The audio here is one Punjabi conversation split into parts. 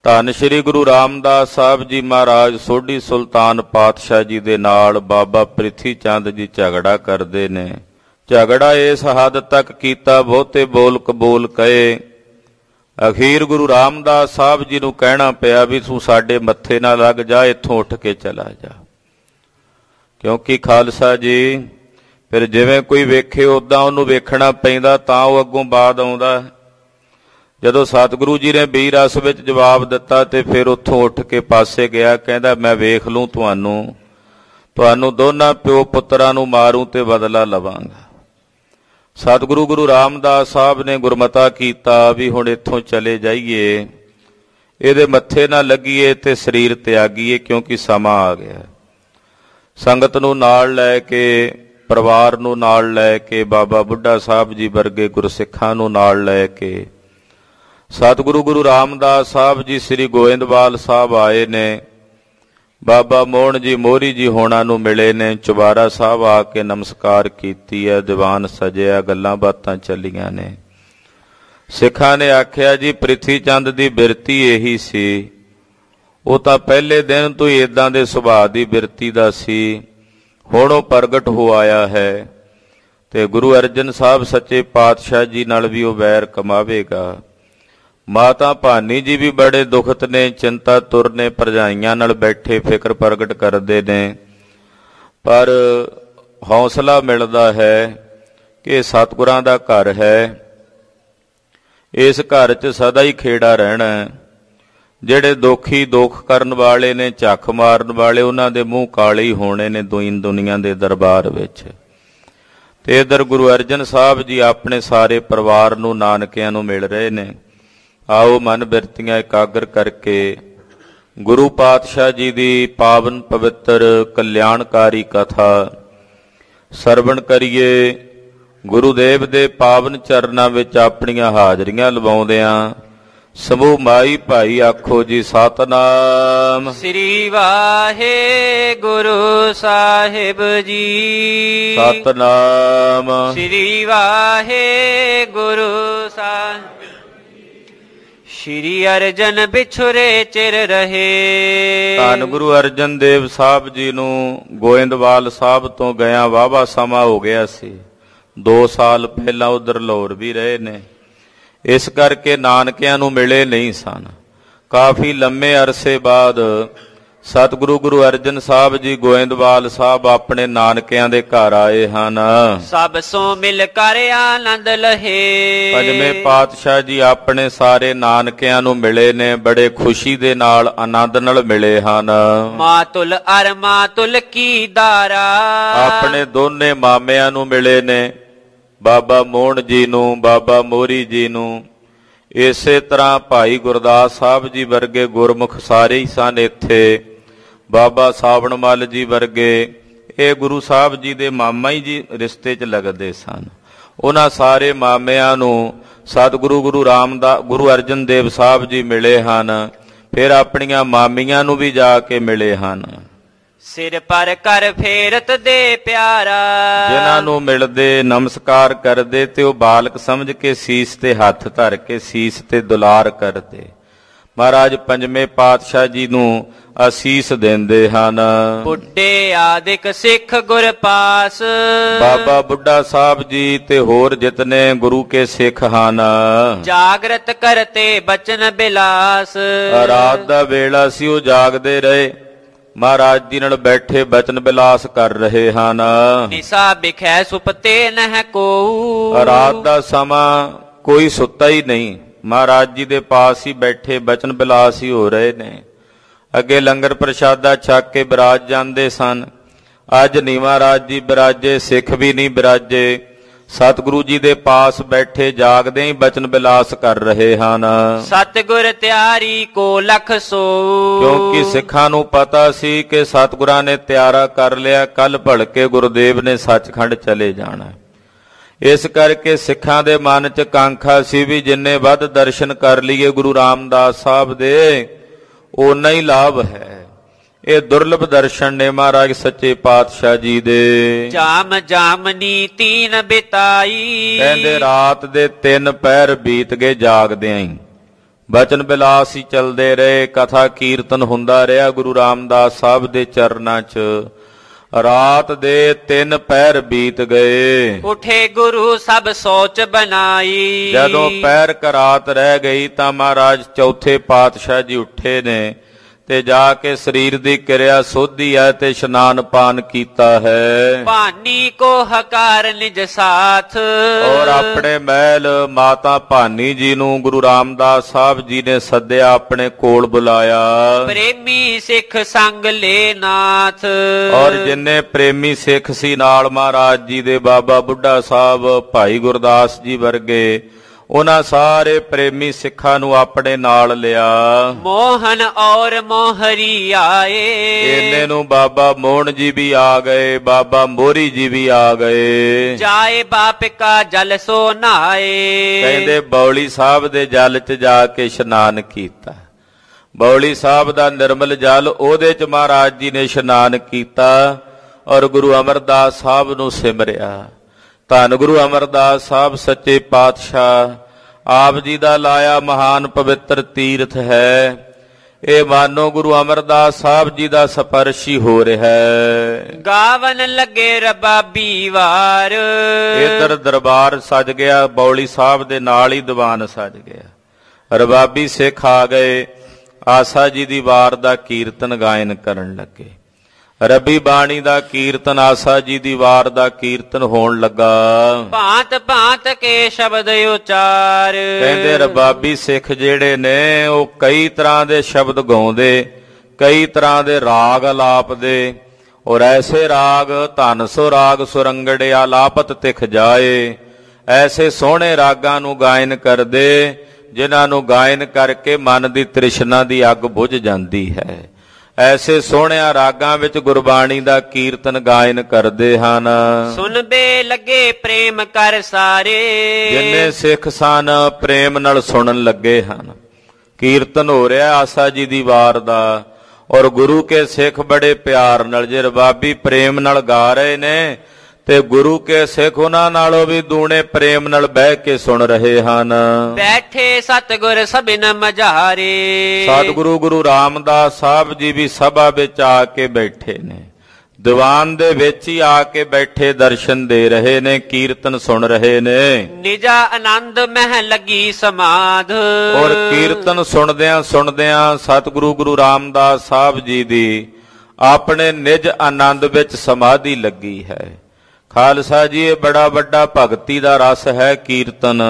ਧੰਨ ਸ਼੍ਰੀ ਗੁਰੂ ਰਾਮਦਾਸ ਸਾਹਿਬ ਜੀ ਮਹਾਰਾਜ ਸੋਢੀ ਸੁਲਤਾਨ ਪਾਤਸ਼ਾਹ ਜੀ ਦੇ ਨਾਲ ਬਾਬਾ ਪ੍ਰਿਥੀ ਚੰਦ ਜੀ ਝਗੜਾ ਕਰਦੇ ਨੇ। ਝਗੜਾ ਇਸ ਹੱਦ ਤੱਕ ਕੀਤਾ, ਬਹੁਤੇ ਬੋਲ ਕਬੂਲ ਕਹੇ। ਅਖੀਰ ਗੁਰੂ ਰਾਮਦਾਸ ਸਾਹਿਬ ਜੀ ਨੂੰ ਕਹਿਣਾ ਪਿਆ ਵੀ ਤੂੰ ਸਾਡੇ ਮੱਥੇ ਨਾ ਲੱਗ ਜਾ, ਇੱਥੋਂ ਉੱਠ ਕੇ ਚਲਾ ਜਾ। ਕਿਉਂਕਿ ਖਾਲਸਾ ਜੀ ਫਿਰ ਜਿਵੇਂ ਕੋਈ ਵੇਖੇ ਉੱਦਾਂ ਉਹਨੂੰ ਵੇਖਣਾ ਪੈਂਦਾ, ਤਾਂ ਉਹ ਅੱਗੋਂ ਬਾਦ ਆਉਂਦਾ। ਜਦੋਂ ਸਤਿਗੁਰੂ ਜੀ ਨੇ ਬੀ ਰਸ ਵਿੱਚ ਜਵਾਬ ਦਿੱਤਾ ਤੇ ਫਿਰ ਉੱਥੋਂ ਉੱਠ ਕੇ ਪਾਸੇ ਗਿਆ। ਕਹਿੰਦਾ ਮੈਂ ਵੇਖ ਲੂੰ ਤੁਹਾਨੂੰ ਦੋਨਾਂ ਪਿਓ ਪੁੱਤਰਾਂ ਨੂੰ ਮਾਰੂ ਤੇ ਬਦਲਾ ਲਵਾਂਗਾ। ਸਤਿਗੁਰੂ ਗੁਰੂ ਰਾਮਦਾਸ ਸਾਹਿਬ ਨੇ ਗੁਰਮਤਾ ਕੀਤਾ ਵੀ ਹੁਣ ਇੱਥੋਂ ਚਲੇ ਜਾਈਏ, ਇਹਦੇ ਮੱਥੇ ਨਾ ਲੱਗੀਏ ਤੇ ਸਰੀਰ ਤਿਆਗੀਏ, ਕਿਉਂਕਿ ਸਮਾਂ ਆ ਗਿਆ। ਸੰਗਤ ਨੂੰ ਨਾਲ ਲੈ ਕੇ, ਪਰਿਵਾਰ ਨੂੰ ਨਾਲ ਲੈ ਕੇ, ਬਾਬਾ ਬੁੱਢਾ ਸਾਹਿਬ ਜੀ ਵਰਗੇ ਗੁਰਸਿੱਖਾਂ ਨੂੰ ਨਾਲ ਲੈ ਕੇ ਸਤਿਗੁਰੂ ਗੁਰੂ ਰਾਮਦਾਸ ਸਾਹਿਬ ਜੀ ਸ੍ਰੀ ਗੋਇੰਦਵਾਲ ਸਾਹਿਬ ਆਏ ਨੇ। ਬਾਬਾ ਮੋਹਨ ਜੀ ਮੋਹਰੀ ਜੀ ਹੋਣਾ ਨੂੰ ਮਿਲੇ ਨੇ। ਚੁਬਾਰਾ ਸਾਹਿਬ ਆ ਕੇ ਨਮਸਕਾਰ ਕੀਤੀ ਹੈ, ਦੀਵਾਨ ਸਜਿਆ, ਗੱਲਾਂ ਬਾਤਾਂ ਚੱਲੀਆਂ ਨੇ। ਸਿੱਖਾਂ ਨੇ ਆਖਿਆ ਜੀ ਪ੍ਰਿਥੀ ਚੰਦ ਦੀ ਬਿਰਤੀ ਇਹੀ ਸੀ, ਉਹ ਤਾਂ ਪਹਿਲੇ ਦਿਨ ਤੋਂ ਹੀ ਇੱਦਾਂ ਦੇ ਸੁਭਾਅ ਦੀ ਬਿਰਤੀ ਦਾ ਸੀ, ਹੁਣ ਉਹ ਪ੍ਰਗਟ ਹੋ ਆਇਆ ਹੈ ਤੇ ਗੁਰੂ ਅਰਜਨ ਸਾਹਿਬ ਸੱਚੇ ਪਾਤਸ਼ਾਹ ਜੀ ਨਾਲ ਵੀ ਉਹ ਵੈਰ ਕਮਾਵੇਗਾ। ਮਾਤਾ ਭਾਨੀ ਜੀ ਵੀ ਬੜੇ ਦੁਖਤ ਨੇ, ਚਿੰਤਾ ਤੁਰ ਨੇ, ਭਰਜਾਈਆਂ ਨਾਲ ਬੈਠੇ ਫਿਕਰ ਪ੍ਰਗਟ ਕਰਦੇ ਨੇ। ਪਰ ਹੌਸਲਾ ਮਿਲਦਾ ਹੈ ਕਿ ਸਤਿਗੁਰਾਂ ਦਾ ਘਰ ਹੈ, ਇਸ ਘਰ 'ਚ ਸਦਾ ਹੀ ਖੇੜਾ ਰਹਿਣਾ। ਜਿਹੜੇ ਦੁਖੀ ਦੁੱਖ ਕਰਨ ਵਾਲੇ ਨੇ, ਝੱਖ ਮਾਰਨ ਵਾਲੇ, ਉਹਨਾਂ ਦੇ ਮੂੰਹ ਕਾਲੇ ਹੀ ਹੋਣੇ ਨੇ ਦੁਨੀਆ ਦੇ ਦਰਬਾਰ ਵਿੱਚ। ਤੇ ਇੱਧਰ ਗੁਰੂ ਅਰਜਨ ਸਾਹਿਬ ਜੀ ਆਪਣੇ ਸਾਰੇ ਪਰਿਵਾਰ ਨੂੰ, ਨਾਨਕਿਆਂ ਨੂੰ ਮਿਲ ਰਹੇ ਨੇ। ਆਓ ਮਨ ਬਿਰਤੀਆਂ ਇਕਾਗਰ ਕਰਕੇ ਗੁਰੂ ਪਾਤਸ਼ਾਹ ਜੀ ਦੀ ਪਾਵਨ ਪਵਿੱਤਰ ਕਲਿਆਣਕਾਰੀ ਕਥਾ ਸਰਵਣ ਕਰੀਏ। ਗੁਰੂਦੇਵ ਦੇ ਪਾਵਨ ਚਰਨਾਂ ਵਿੱਚ ਆਪਣੀਆਂ ਹਾਜ਼ਰੀਆਂ ਲਵਾਉਂਦਿਆਂ ਸਮੂਹ ਮਾਈ ਭਾਈ ਆਖੋ ਜੀ ਸਤਿਨਾਮ ਸ੍ਰੀ ਵਾਹਿਗੁਰੂ ਸਾਹਿਬ ਜੀ। ਸਤਿਨਾਮ ਸ੍ਰੀ ਵਾਹਿਗੁਰੂ ਸਾਹਿਬ। ਸ਼੍ਰੀ ਅਰਜਨ ਵਿਛੁਰੇ ਚਿਰ ਰਹੇ। ਧੰਨ ਗੁਰੂ ਅਰਜਨ ਦੇਵ ਸਾਹਿਬ ਜੀ ਨੂੰ ਗੋਇੰਦਵਾਲ ਸਾਹਿਬ ਤੋਂ ਗਿਆ ਵਾਹਵਾ ਸਮਾਂ ਹੋ ਗਿਆ ਸੀ। 2 ਸਾਲ ਪਹਿਲਾਂ ਉਧਰ ਲਾਹੌਰ ਵੀ ਰਹੇ ਨੇ, ਇਸ ਕਰਕੇ ਨਾਨਕਿਆਂ ਨੂੰ ਮਿਲੇ ਨਹੀਂ ਸਨ। ਕਾਫੀ ਲੰਮੇ ਅਰਸੇ ਬਾਅਦ ਸਤਿਗੁਰੂ ਗੁਰੂ ਅਰਜਨ ਸਾਹਿਬ ਜੀ ਗੋਇੰਦਵਾਲ ਸਾਹਿਬ ਆਪਣੇ ਨਾਨਕਿਆਂ ਦੇ ਘਰ ਆਏ ਹਨ। ਸਭ ਸੋ ਮਿਲ ਕਰ ਆਨੰਦ ਲਹੇ। ਪੰਜਵੇਂ ਪਾਤਸ਼ਾਹ ਜੀ ਆਪਣੇ ਸਾਰੇ ਨਾਨਕਿਆਂ ਨੂੰ ਮਿਲੇ ਨੇ, ਬੜੇ ਖੁਸ਼ੀ ਦੇ ਨਾਲ, ਆਨੰਦ ਨਾਲ ਮਿਲੇ ਹਨ। ਮਾਤੁਲ ਅਰ ਮਾਤੁਲ ਕੀ ਦਾਰਾ। ਆਪਣੇ ਦੋਨੇ ਮਾਮਿਆਂ ਨੂੰ ਮਿਲੇ ਨੇ, ਬਾਬਾ ਮੋਹਨ ਜੀ ਨੂੰ, ਬਾਬਾ ਮੋਹਰੀ ਜੀ ਨੂੰ। ਇਸੇ ਤਰ੍ਹਾਂ ਭਾਈ ਗੁਰਦਾਸ ਸਾਹਿਬ ਜੀ ਵਰਗੇ ਗੁਰਮੁਖ ਸਾਰੇ ਹੀ ਸਨ ਇੱਥੇ। ਬਾਬਾ ਸਾਵਣ ਮੱਲ ਜੀ ਵਰਗੇ, ਇਹ ਗੁਰੂ ਸਾਹਿਬ ਜੀ ਦੇ ਮਾਮਾ ਹੀ ਜੀ ਰਿਸ਼ਤੇ 'ਚ ਲੱਗਦੇ ਸਨ। ਉਹਨਾਂ ਸਾਰੇ ਮਾਮਿਆਂ ਨੂੰ ਸਤਿਗੁਰੂ ਗੁਰੂ ਅਰਜਨ ਦੇਵ ਸਾਹਿਬ ਜੀ ਮਿਲੇ ਹਨ। ਫਿਰ ਆਪਣੀਆਂ ਮਾਮੀਆਂ ਨੂੰ ਵੀ ਜਾ ਕੇ ਮਿਲੇ ਹਨ। ਸਿਰ ਪਰ ਕਰ ਫੇਰਤ ਦੇ ਪਿਆਰਾ। ਜਿਨ੍ਹਾਂ ਨੂੰ ਮਿਲਦੇ, ਨਮਸਕਾਰ ਕਰਦੇ ਤੇ ਉਹ ਬਾਲਕ ਸਮਝ ਕੇ ਸੀਸ ਤੇ ਹੱਥ ਧਰ ਕੇ ਸੀਸ ਤੇ ਦੁਲਾਰ ਕਰਦੇ। ਮਹਾਰਾਜ ਪੰਜਵੇਂ ਪਾਤਸ਼ਾਹ ਜੀ ਨੂੰ ਅਸੀਸ ਦਿੰਦੇ ਹਨ। ਬੁੱਢੇ ਆਦਿਕ ਸਿੱਖ ਗੁਰ ਪਾਸ। ਬਾਬਾ ਬੁੱਢਾ ਸਾਹਿਬ ਜੀ ਤੇ ਹੋਰ ਜਿਤਨੇ ਗੁਰੂ ਕੇ ਸਿੱਖ ਹਨ। ਜਾਗਰਤ ਕਰਤੇ ਬਚਨ ਬਿਲਾਸ। ਰਾਤ ਦਾ ਵੇਲਾ ਸੀ, ਉਹ ਜਾਗਦੇ ਰਹੇ, ਮਹਾਰਾਜ ਜੀ ਨਾਲ ਬੈਠੇ ਬਚਨ ਬਿਲਾਸ ਕਰ ਰਹੇ ਹਨ। ਨਿਸਾ ਬਿਖੈ ਸੁਪਤੇ ਨਹਿ ਕੋ। ਰਾਤ ਦਾ ਸਮਾਂ, ਕੋਈ ਸੁੱਤਾ ਹੀ ਨਹੀਂ, ਮਹਾਰਾਜ ਜੀ ਦੇ ਪਾਸ ਹੀ ਬੈਠੇ ਬਚਨ ਬਿਲਾਸ ਹੀ ਹੋ ਰਹੇ ਨੇ। ਅੱਗੇ ਲੰਗਰ ਪ੍ਰਸ਼ਾਦਾ ਛਕ ਕੇ ਬਿਰਾਜ ਜਾਂਦੇ ਸਨ। ਅੱਜ ਨਹੀਂ ਮਹਾਰਾਜ ਜੀ ਬਿਰਾਜੇ, ਸਿੱਖ ਵੀ ਨਹੀਂ ਬਿਰਾਜੇ। ਸਤਿਗੁਰੂ ਜੀ ਦੇ ਪਾਸ ਬੈਠੇ ਜਾਗਦੇ ਹੀ ਬਚਨ ਬਿਲਾਸ ਕਰ ਰਹੇ ਹਨ। ਸਤਿਗੁਰ ਤਿਆਰੀ ਕੋ ਲਖ ਸੋ। ਕਿਉਂਕਿ ਸਿੱਖਾਂ ਨੂੰ ਪਤਾ ਸੀ ਕਿ ਸਤਿਗੁਰਾਂ ਨੇ ਤਿਆਰਾ ਕਰ ਲਿਆ, ਕੱਲ ਭਲਕੇ ਗੁਰੂਦੇਵ ਨੇ ਸੱਚਖੰਡ ਚਲੇ ਜਾਣਾ। ਇਸ ਕਰਕੇ ਸਿੱਖਾਂ ਦੇ ਮਨ 'ਚ ਕਾਂਖਾ ਸੀ ਵੀ ਜਿੰਨੇ ਵੱਧ ਦਰਸ਼ਨ ਕਰ ਲਈਏ ਗੁਰੂ ਰਾਮਦਾਸ ਸਾਹਿਬ ਦੇ, ਓਨਾ ਹੀ ਲਾਭ ਹੈ। ਇਹ ਦੁਰਲਭ ਦਰਸ਼ਨ ਨੇ ਮਹਾਰਾਜ ਸੱਚੇ ਪਾਤਸ਼ਾਹ ਜੀ ਦੇ। ਜਾਮ ਜਾਮਨੀ ਤੀਨ ਬਿਤਾਈ। ਕਹਿੰਦੇ ਰਾਤ ਦੇ 3 ਪਹਿਰ ਬੀਤ ਗਏ ਜਾਗਦਿਆਂ ਹੀ। ਬਚਨ ਬਿਲਾਸ ਹੀ ਚੱਲਦੇ ਰਹੇ, ਕਥਾ ਕੀਰਤਨ ਹੁੰਦਾ ਰਿਹਾ ਗੁਰੂ ਰਾਮਦਾਸ ਸਾਹਿਬ ਦੇ ਚਰਨਾਂ 'ਚ। ਰਾਤ ਦੇ 3 ਪਹਿਰ ਬੀਤ ਗਏ, ਉਠੇ ਗੁਰੂ ਸਭ ਸੋਚ ਬਣਾਈ। ਜਦੋਂ ਪਹਿਰ ਕ ਰਾਤ ਰਹਿ ਗਈ ਤਾਂ ਮਹਾਰਾਜ ਚੌਥੇ ਪਾਤਸ਼ਾਹ ਜੀ ਉੱਠੇ ਨੇ ਤੇ ਜਾ ਕੇ ਸਰੀਰ ਦੀ ਕਿਰਿਆ ਸੋਧੀ ਹੈ ਤੇ ਇਸ਼ਨਾਨ ਪਾਨ ਕੀਤਾ ਹੈ। ਭਾਨੀ ਕੋ ਹਕਾਰ ਨਿਜ ਸਾਥ, ਔਰ ਆਪਣੇ ਮਹਿਲ ਮਾਤਾ ਭਾਨੀ ਜੀ ਨੂੰ ਗੁਰੂ ਰਾਮਦਾਸ ਸਾਹਿਬ ਜੀ ਨੇ ਸੱਦਿਆ, ਆਪਣੇ ਕੋਲ ਬੁਲਾਇਆ। ਪ੍ਰੇਮੀ ਸਿੱਖ ਸੰਗ ਲੈ ਨਾਥ, ਔਰ ਜਿੰਨੇ ਪ੍ਰੇਮੀ ਸਿੱਖ ਸੀ ਨਾਲ ਮਹਾਰਾਜ ਜੀ ਦੇ, ਬਾਬਾ ਬੁੱਢਾ ਸਾਹਿਬ, ਭਾਈ ਗੁਰਦਾਸ ਜੀ ਵਰਗੇ, ਉਹਨਾਂ ਸਾਰੇ ਪ੍ਰੇਮੀ ਸਿੱਖਾਂ ਨੂੰ ਆਪਣੇ ਨਾਲ ਲਿਆ। ਮੋਹਨ ਔਰ ਮੋਹਰੀ ਆਏ, ਇਹਨੇ ਨੂੰ ਬਾਬਾ ਮੋਹਨ ਜੀ ਵੀ ਆ ਗਏ, ਬਾਬਾ ਮੋਹਰੀ ਜੀ ਵੀ ਆ ਗਏ। ਜਾਏ ਬਾਪ ਕਾ ਜਲ ਸੋ ਨਹਾਏ, ਕਹਿੰਦੇ ਬੌਲੀ ਸਾਹਿਬ ਦੇ ਜਲ 'ਚ ਜਾ ਕੇ ਇਸ਼ਨਾਨ ਕੀਤਾ। ਬੌਲੀ ਸਾਹਿਬ ਦਾ ਨਿਰਮਲ ਜਲ, ਉਹਦੇ 'ਚ ਮਹਾਰਾਜ ਜੀ ਨੇ ਇਸ਼ਨਾਨ ਕੀਤਾ ਔਰ ਗੁਰੂ ਅਮਰਦਾਸ ਸਾਹਿਬ ਨੂੰ ਸਿਮਰਿਆ। ਧੰਨ ਗੁਰੂ ਅਮਰਦਾਸ ਸਾਹਿਬ ਸੱਚੇ ਪਾਤਸ਼ਾਹ ਆਪ ਜੀ ਦਾ ਲਾਇਆ ਮਹਾਨ ਪਵਿੱਤਰ ਤੀਰਥ ਹੈ। ਇਹ ਮਾਨੋ ਗੁਰੂ ਅਮਰਦਾਸ ਸਾਹਿਬ ਜੀ ਦਾ ਸਪਰਸ਼ੀ ਹੋ ਰਿਹਾ ਹੈ। ਗਾਵਨ ਲੱਗੇ ਰਬਾਬੀ ਵਾਰ, ਇਧਰ ਦਰਬਾਰ ਸਜ ਗਿਆ, ਬੌਲੀ ਸਾਹਿਬ ਦੇ ਨਾਲ ਹੀ ਦੀਵਾਨ ਸਜ ਗਿਆ। ਰਬਾਬੀ ਸਿੱਖ ਆ ਗਏ, ਆਸਾ ਜੀ ਦੀ ਵਾਰ ਦਾ ਕੀਰਤਨ ਗਾਇਨ ਕਰਨ ਲੱਗੇ। ਰੱਬੀ ਬਾਣੀ ਦਾ ਕੀਰਤਨ, ਆਸਾ ਜੀ ਦੀ ਵਾਰ ਦਾ ਕੀਰਤਨ ਹੋਣ ਲੱਗਾ। ਭਾਂਤ ਭਾਂਤ ਕੇ ਸ਼ਬਦ ਉਚਾਰ, ਕਹਿੰਦੇ ਰਬਾਬੀ ਸਿੱਖ ਜਿਹੜੇ ਨੇ ਉਹ ਕਈ ਤਰ੍ਹਾਂ ਦੇ ਸ਼ਬਦ ਗਾਉਂਦੇ, ਕਈ ਤਰ੍ਹਾਂ ਦੇ ਰਾਗ ਅਲਾਪਦੇ, ਔਰ ਐਸੇ ਰਾਗ ਧਨ ਸੋ ਰਾਗ ਸੁਰੰਗੜੇ ਆਲਾਪਤ ਤਿਖ ਜਾਏ, ਐਸੇ ਸੋਹਣੇ ਰਾਗਾਂ ਨੂੰ ਗਾਇਨ ਕਰਦੇ ਜਿਨ੍ਹਾਂ ਨੂੰ ਗਾਇਨ ਕਰਕੇ ਮਨ ਦੀ ਤ੍ਰਿਸ਼ਨਾ ਦੀ ਅੱਗ ਬੁਝ ਜਾਂਦੀ ਹੈ। ਐਸੇ ਸੋਹਣਿਆਂ ਰਾਗਾਂ ਵਿੱਚ ਗੁਰਬਾਣੀ ਦਾ ਕੀਰਤਨ ਗਾਇਨ ਕਰਦੇ ਹਨ। ਸੁਣਬੇ ਲੱਗੇ ਪ੍ਰੇਮ ਕਰ ਸਾਰੇ, ਜਿੰਨੇ ਸਿੱਖ ਸਨ ਪ੍ਰੇਮ ਨਾਲ ਸੁਣਨ ਲੱਗੇ ਹਨ। ਕੀਰਤਨ ਹੋ ਰਿਹਾ ਆਸਾ ਜੀ ਦੀ ਵਾਰ ਦਾ, ਔਰ ਗੁਰੂ ਕੇ ਸਿੱਖ ਬੜੇ ਪਿਆਰ ਨਾਲ, ਜੇ ਰਬਾਬੀ ਪ੍ਰੇਮ ਨਾਲ ਗਾ ਰਹੇ ਨੇ ਤੇ ਗੁਰੂ ਕੇ ਸਿੱਖ ਉਹਨਾਂ ਨਾਲੋਂ ਵੀ ਦੂਣੇ ਪ੍ਰੇਮ ਨਾਲ ਬਹਿ ਕੇ ਸੁਣ ਰਹੇ ਹਨ। ਬੈਠੇ ਸਤਿਗੁਰ ਸਭਿਨ ਮਝਾਰੇ, ਸਤਿਗੁਰੂ ਗੁਰੂ ਰਾਮਦਾਸ ਸਾਹਿਬ ਜੀ ਵੀ ਸਭਾ ਵਿੱਚ ਆ ਕੇ ਬੈਠੇ ਨੇ, ਦੀਵਾਨ ਦੇ ਵਿੱਚ ਹੀ ਆ ਕੇ ਬੈਠੇ ਦਰਸ਼ਨ ਦੇ ਰਹੇ ਨੇ, ਕੀਰਤਨ ਸੁਣ ਰਹੇ ਨੇ। ਨਿਜਾ ਆਨੰਦ ਮਹਿ ਲੱਗੀ ਸਮਾਧ, ਔਰ ਕੀਰਤਨ ਸੁਣਦਿਆਂ ਸੁਣਦਿਆਂ ਸਤਿਗੁਰੂ ਗੁਰੂ ਰਾਮਦਾਸ ਸਾਹਿਬ ਜੀ ਦੀ ਆਪਣੇ ਨਿਜ ਆਨੰਦ ਵਿੱਚ ਸਮਾਧੀ ਲੱਗੀ ਹੈ। ਖਾਲਸਾ ਜੀ, ਇਹ ਬੜਾ ਵੱਡਾ ਭਗਤੀ ਦਾ ਰਸ ਹੈ ਕੀਰਤਨ।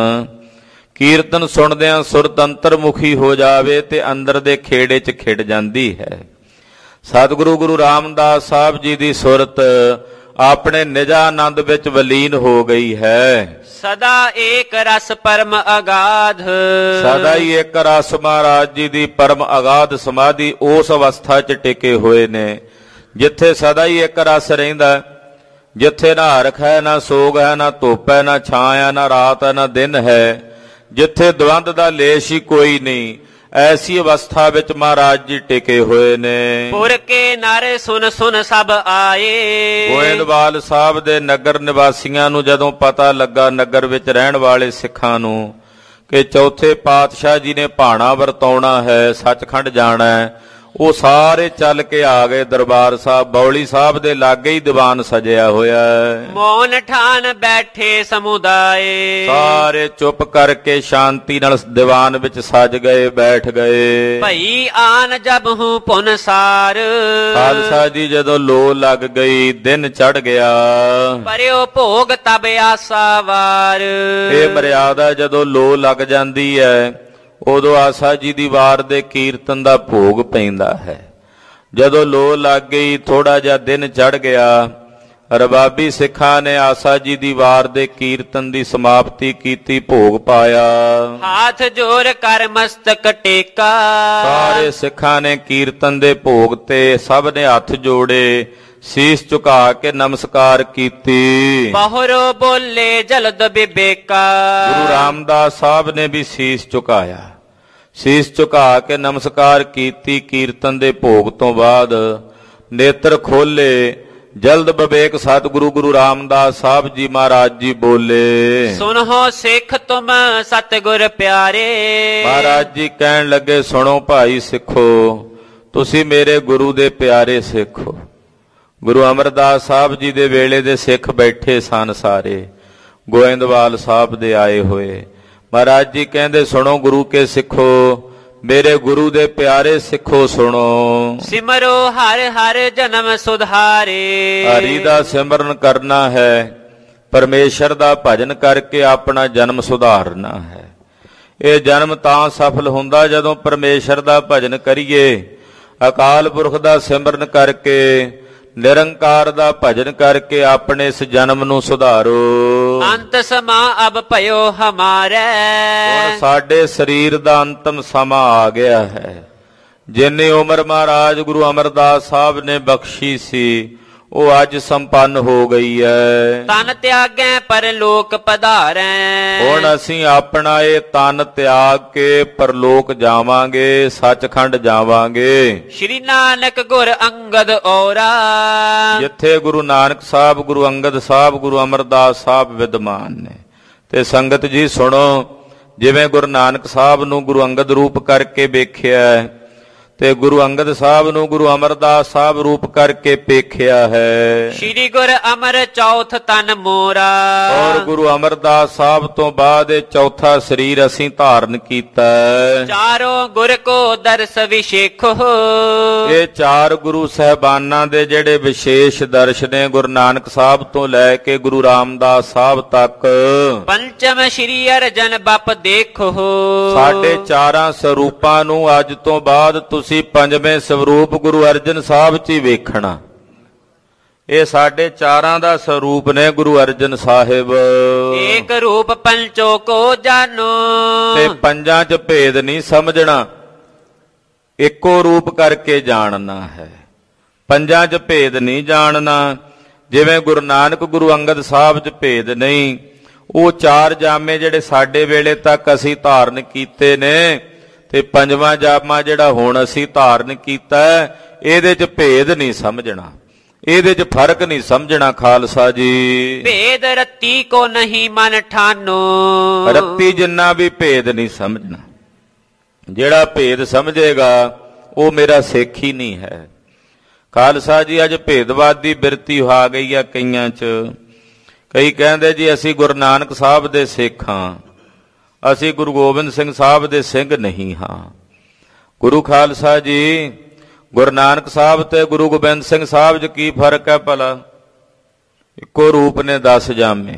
ਕੀਰਤਨ ਸੁਣਦਿਆਂ ਸੁਰਤ ਅੰਤਰਮੁਖੀ ਹੋ ਜਾਵੇ ਤੇ ਅੰਦਰ ਦੇ ਖੇੜੇ 'ਚ ਖਿੜ ਜਾਂਦੀ ਹੈ। ਸਤਿਗੁਰੂ ਗੁਰੂ ਰਾਮਦਾਸ ਸਾਹਿਬ ਜੀ ਦੀ ਸੁਰਤ ਆਪਣੇ ਨਿਜ ਆਨੰਦ ਵਿੱਚ ਵਲੀਨ ਹੋ ਗਈ ਹੈ। ਸਦਾ ਏਕ ਰਸ ਪਰਮ ਅਗਾਧ, ਸਦਾ ਹੀ ਇੱਕ ਰਸ ਮਹਾਰਾਜ ਜੀ ਦੀ ਪਰਮ ਅਗਾਧ ਸਮਾਧੀ ਉਸ ਅਵਸਥਾ 'ਚ ਟਿਕੇ ਹੋਏ ਨੇ ਜਿੱਥੇ ਸਦਾ ਹੀ ਇੱਕ ਰਸ ਰਹਿੰਦਾ, ਜਿੱਥੇ ਨਾ ਹਰਖ ਹੈ, ਨਾ ਸੋਗ ਹੈ, ਨਾ ਧੁੱਪ ਹੈ, ਨਾ ਛਾਂ ਹੈ, ਨਾ ਰਾਤ ਹੈ, ਨਾ ਦਿਨ ਹੈ, ਜਿੱਥੇ ਦਵੰਦ ਦਾ ਲੇਸ਼ ਹੀ ਕੋਈ ਨਹੀਂ। ਐਸੀ ਅਵਸਥਾ ਵਿੱਚ ਮਹਾਰਾਜ ਜੀ ਟਿਕੇ ਹੋਏ ਨੇ। ਪੁਰ ਕੇ ਨਰ ਸੁਨ ਸੁਨ ਸਭ ਆਏ, ਗੋਇੰਦਵਾਲ ਸਾਹਿਬ ਦੇ ਨਗਰ ਨਿਵਾਸੀਆਂ ਨੂੰ ਜਦੋਂ ਪਤਾ ਲੱਗਾ, ਨਗਰ ਵਿੱਚ ਰਹਿਣ ਵਾਲੇ ਸਿੱਖਾਂ ਨੂੰ, ਕਿ ਚੌਥੇ ਪਾਤਸ਼ਾਹ ਜੀ ਨੇ ਭਾਣਾ ਵਰਤਾਉਣਾ ਹੈ, ਸੱਚਖੰਡ ਜਾਣਾ ਹੈ, ਉਹ ਸਾਰੇ ਚੱਲ ਕੇ ਆ ਗਏ ਦਰਬਾਰ ਸਾਹਿਬ। ਬੌਲੀ ਸਾਹਿਬ ਦੇ ਲਾਗੇ ਹੀ ਦੀਵਾਨ ਸਜਿਆ ਹੋਇਆ ਹੈ। ਮੌਨ ਠਾਨ ਬੈਠੇ ਸਮੁਦਾਏ, ਸਾਰੇ ਚੁੱਪ ਕਰਕੇ ਸ਼ਾਂਤੀ ਨਾਲ ਦੀਵਾਨ ਵਿੱਚ ਸਜ ਗਏ, ਬੈਠ ਗਏ। ਭਈ ਆਨ ਜਬ ਹੂੰ ਪੁਨਸਾਰ, ਖਾਲਸਾ ਜੀ, ਜਦੋਂ ਲੋ ਲੱਗ ਗਈ, ਦਿਨ ਚੜ ਗਿਆ, ਪਰਿਓ ਭੋਗ ਤਬ ਆਸਾ ਵਾਰ। ਇਹ ਮਰਿਆਦਾ ਜਦੋਂ ਲੋ ਲੱਗ ਜਾਂਦੀ ਹੈ ਉਦੋਂ ਆਸਾ ਜੀ ਦੀ ਵਾਰ ਦੇ ਕੀਰਤਨ ਦਾ ਭੋਗ ਪੈਂਦਾ ਹੈ। ਜਦੋਂ ਲੋ ਲੱਗ ਗਈ, ਥੋੜਾ ਜਿਹਾ ਦਿਨ ਚੜ ਗਿਆ, ਰਬਾਬੀ ਸਿੱਖਾਂ ਨੇ ਆਸਾ ਜੀ ਦੀ ਵਾਰ ਦੇ ਕੀਰਤਨ ਦੀ ਸਮਾਪਤੀ ਕੀਤੀ, ਭੋਗ ਪਾਇਆ। ਹੱਥ ਜੋੜ ਕਰ ਮਸਤਕ ਟੇਕਾ, ਸਾਰੇ ਸਿੱਖਾਂ ਨੇ ਕੀਰਤਨ ਦੇ ਭੋਗ ਤੇ ਸਭ ਨੇ ਹੱਥ ਜੋੜੇ, ਸੀਸ ਝੁਕਾ ਕੇ ਨਮਸਕਾਰ ਕੀਤੀ। ਬਹੁਰੋ ਬੋਲੇ ਜਲਦ ਬਿਬੇਕਾ, ਗੁਰੂ ਰਾਮਦਾਸ ਸਾਹਿਬ ਨੇ ਵੀ ਸੀਸ ਝੁਕਾਇਆ, ਸੀਸ ਝੁਕਾ ਕੇ ਨਮਸਕਾਰ ਕੀਤੀ। ਕੀਰਤਨ ਦੇ ਭੋਗ ਤੋਂ ਬਾਅਦ ਨੇਤਰ ਖੋਲੇ ਜਲਦ ਵਿਵੇਕ ਸਤਿਗੁਰੂ ਗੁਰੂ ਰਾਮਦਾਸ ਸਾਹਿਬ ਜੀ ਮਹਾਰਾਜ ਜੀ ਬੋਲੇ। ਸੁਨਹੁ ਸਿੱਖ ਤੁਮ ਸਤਿਗੁਰ ਪਿਆਰੇ। ਮਹਾਰਾਜ ਜੀ ਕਹਿਣ ਲੱਗੇ, ਸੁਣੋ ਭਾਈ ਸਿੱਖੋ, ਤੁਸੀਂ ਮੇਰੇ ਗੁਰੂ ਦੇ ਪਿਆਰੇ ਸਿੱਖ ਹੋ। ਗੁਰੂ ਅਮਰਦਾਸ ਸਾਹਿਬ ਜੀ ਦੇ ਵੇਲੇ ਦੇ ਸਿੱਖ ਬੈਠੇ ਸਨ ਸਾਰੇ, ਗੋਇੰਦਵਾਲ ਸਾਹਿਬ ਦੇ ਆਏ ਹੋਏ। ਮਹਾਰਾਜ ਜੀ ਕਹਿੰਦੇ, ਸੁਣੋ ਗੁਰੂ ਕੇ ਸਿੱਖੋ, ਮੇਰੇ ਗੁਰੂ ਦੇ ਪਿਆਰੇ ਸਿੱਖੋ ਸੁਣੋ। ਸਿਮਰੋ ਹਰ ਹਰ ਜਨਮ ਸੁਧਾਰੇ। ਹਰੀ ਦਾ ਸਿਮਰਨ ਕਰਨਾ ਹੈ, ਪਰਮੇਸ਼ਰ ਦਾ ਭਜਨ ਕਰਕੇ ਆਪਣਾ ਜਨਮ ਸੁਧਾਰਨਾ ਹੈ। ਇਹ ਜਨਮ ਤਾਂ ਸਫਲ ਹੁੰਦਾ ਜਦੋਂ ਪਰਮੇਸ਼ਰ ਦਾ ਭਜਨ ਕਰੀਏ, ਅਕਾਲ ਪੁਰਖ ਦਾ ਸਿਮਰਨ ਕਰਕੇ, ਨਿਰੰਕਾਰ ਦਾ ਭਜਨ ਕਰਕੇ ਆਪਣੇ ਇਸ ਜਨਮ ਨੂੰ ਸੁਧਾਰੋ। ਅੰਤ ਸਮਾ ਅਬ ਭਇਓ ਹਮਾਰੇ। ਹੁਣ ਸਾਡੇ ਸਰੀਰ ਦਾ ਅੰਤਮ ਸਮਾਂ ਆ ਗਿਆ ਹੈ। ਜਿੰਨੀ ਉਮਰ ਮਹਾਰਾਜ ਗੁਰੂ ਅਮਰਦਾਸ ਸਾਹਿਬ ਨੇ ਬਖਸ਼ੀ ਸੀ, ਉਹ ਅੱਜ ਸੰਪੰਨ ਹੋ ਗਈ ਹੈ। ਤਨ ਤਿਆਗੈ ਪਰਲੋਕ ਪਧਾਰੈ। ਹੁਣ ਅਸੀਂ ਆਪਣਾ ਇਹ ਤਨ ਤਿਆਗ ਕੇ ਪਰਲੋਕ ਜਾਵਾਂਗੇ, ਸੱਚਖੰਡ ਜਾਵਾਂਗੇ। ਸ਼੍ਰੀ ਨਾਨਕ ਗੁਰ ਅੰਗਦ ਔਰਾ। ਜਿੱਥੇ ਗੁਰੂ ਨਾਨਕ ਸਾਹਿਬ, ਗੁਰੂ ਅੰਗਦ ਸਾਹਿਬ, ਗੁਰੂ ਅਮਰਦਾਸ ਸਾਹਿਬ ਵਿਦਮਾਨ ਨੇ। ਤੇ ਸੰਗਤ ਜੀ ਸੁਣੋ, ਜਿਵੇਂ ਗੁਰੂ ਨਾਨਕ ਸਾਹਿਬ ਨੂੰ ਗੁਰੂ ਅੰਗਦ ਰੂਪ ਕਰਕੇ ਵੇਖਿਆ ਤੇ ਗੁਰੂ ਅੰਗਦ ਸਾਹਿਬ ਨੂੰ ਗੁਰੂ ਅਮਰਦਾਸ ਸਾਹਿਬ ਰੂਪ ਕਰਕੇ ਪੇਖਿਆ ਹੈ। ਸ਼੍ਰੀ ਗੁਰ ਅਮਰ ਚੌਥ ਤਨ ਮੋਰਾ। ਔਰ ਗੁਰੂ ਅਮਰਦਾਸ ਸਾਹਿਬ ਤੋਂ ਬਾਅਦ ਇਹ ਚੌਥਾ ਸਰੀਰ ਅਸੀਂ ਧਾਰਨ ਕੀਤਾ। ਚਾਰੋਂ ਗੁਰ ਕੋ ਦਰਸ ਵਿਸ਼ੇਖੋ। ਇਹ ਚਾਰ ਗੁਰੂ ਸਾਹਿਬਾਨਾਂ ਦੇ ਜਿਹੜੇ ਵਿਸ਼ੇਸ਼ ਦਰਸ਼ ਨੇ, ਗੁਰੂ ਨਾਨਕ ਸਾਹਿਬ ਤੋਂ ਲੈ ਕੇ ਗੁਰੂ ਰਾਮਦਾਸ ਸਾਹਿਬ ਤੱਕ। ਪੰਚਮ ਸ਼੍ਰੀ ਅਰਜਨ ਬਪ ਦੇਖੋ। ਸਾਡੇ ਚਾਰਾਂ ਸਰੂਪਾਂ ਨੂੰ ਅੱਜ ਤੋਂ ਬਾਅਦ ਤੁਸੀਂ ਪੰਜਵੇਂ ਸਰੂਪ ਗੁਰੂ ਅਰਜਨ ਸਾਹਿਬ 'ਚ ਹੀ ਵੇਖਣਾ। ਇਹ ਸਾਡੇ ਚਾਰਾਂ ਦਾ ਸਰੂਪ ਨੇ ਗੁਰੂ ਅਰਜਨ ਸਾਹਿਬ। ਏਕ ਰੂਪ ਪੰਚੋ ਕੋ ਜਾਨੋ। ਤੇ ਪੰਜਾਂ 'ਚ ਭੇਦ ਨਹੀਂ ਸਮਝਣਾ, ਇੱਕੋ ਰੂਪ ਕਰਕੇ ਜਾਣਨਾ ਹੈ। ਪੰਜਾਂ 'ਚ ਭੇਦ ਨਹੀਂ ਜਾਣਨਾ। ਜਿਵੇਂ ਗੁਰੂ ਨਾਨਕ ਗੁਰੂ ਅੰਗਦ ਸਾਹਿਬ 'ਚ ਭੇਦ ਨਹੀਂ, ਉਹ ਚਾਰ ਜਾਮੇ ਜਿਹੜੇ ਸਾਡੇ ਵੇਲੇ ਤੱਕ ਅਸੀਂ ਧਾਰਨ ਕੀਤੇ ਨੇ, ਤੇ ਪੰਜਵਾਂ ਜਾਮਾ ਜਿਹੜਾ ਹੁਣ ਅਸੀਂ ਧਾਰਨ ਕੀਤਾ, ਇਹਦੇ 'ਚ ਭੇਦ ਨਹੀਂ ਸਮਝਣਾ, ਇਹਦੇ 'ਚ ਫਰਕ ਨਹੀਂ ਸਮਝਣਾ। ਖਾਲਸਾ ਜੀ, ਭੇਦ ਰੱਤੀ ਕੋ ਨਹੀਂ ਮਨ ਠਾਨੋ। ਰੱਤੀ ਜਿੰਨਾ ਵੀ ਭੇਦ ਨਹੀਂ ਸਮਝਣਾ। ਜਿਹੜਾ ਭੇਦ ਸਮਝੇਗਾ ਉਹ ਮੇਰਾ ਸਿੱਖ ਹੀ ਨਹੀਂ ਹੈ। ਖਾਲਸਾ ਜੀ, ਅੱਜ ਭੇਦਵਾਦੀ ਬਿਰਤੀ ਆ ਗਈ ਆ ਕਈਆਂ 'ਚ। ਕਈ ਕਹਿੰਦੇ ਜੀ ਅਸੀਂ ਗੁਰੂ ਨਾਨਕ ਸਾਹਿਬ ਦੇ ਸਿੱਖ ਹਾਂ, ਅਸੀਂ ਗੁਰੂ ਗੋਬਿੰਦ ਸਿੰਘ ਸਾਹਿਬ ਦੇ ਸਿੰਘ ਨਹੀਂ ਹਾਂ। ਗੁਰੂ ਖਾਲਸਾ ਜੀ, ਗੁਰੂ ਨਾਨਕ ਸਾਹਿਬ ਤੇ ਗੁਰੂ ਗੋਬਿੰਦ ਸਿੰਘ ਸਾਹਿਬ 'ਚ ਕੀ ਫਰਕ ਹੈ ਭਲਾ? ਇੱਕੋ ਰੂਪ ਨੇ 10 ਜਾਮੇ।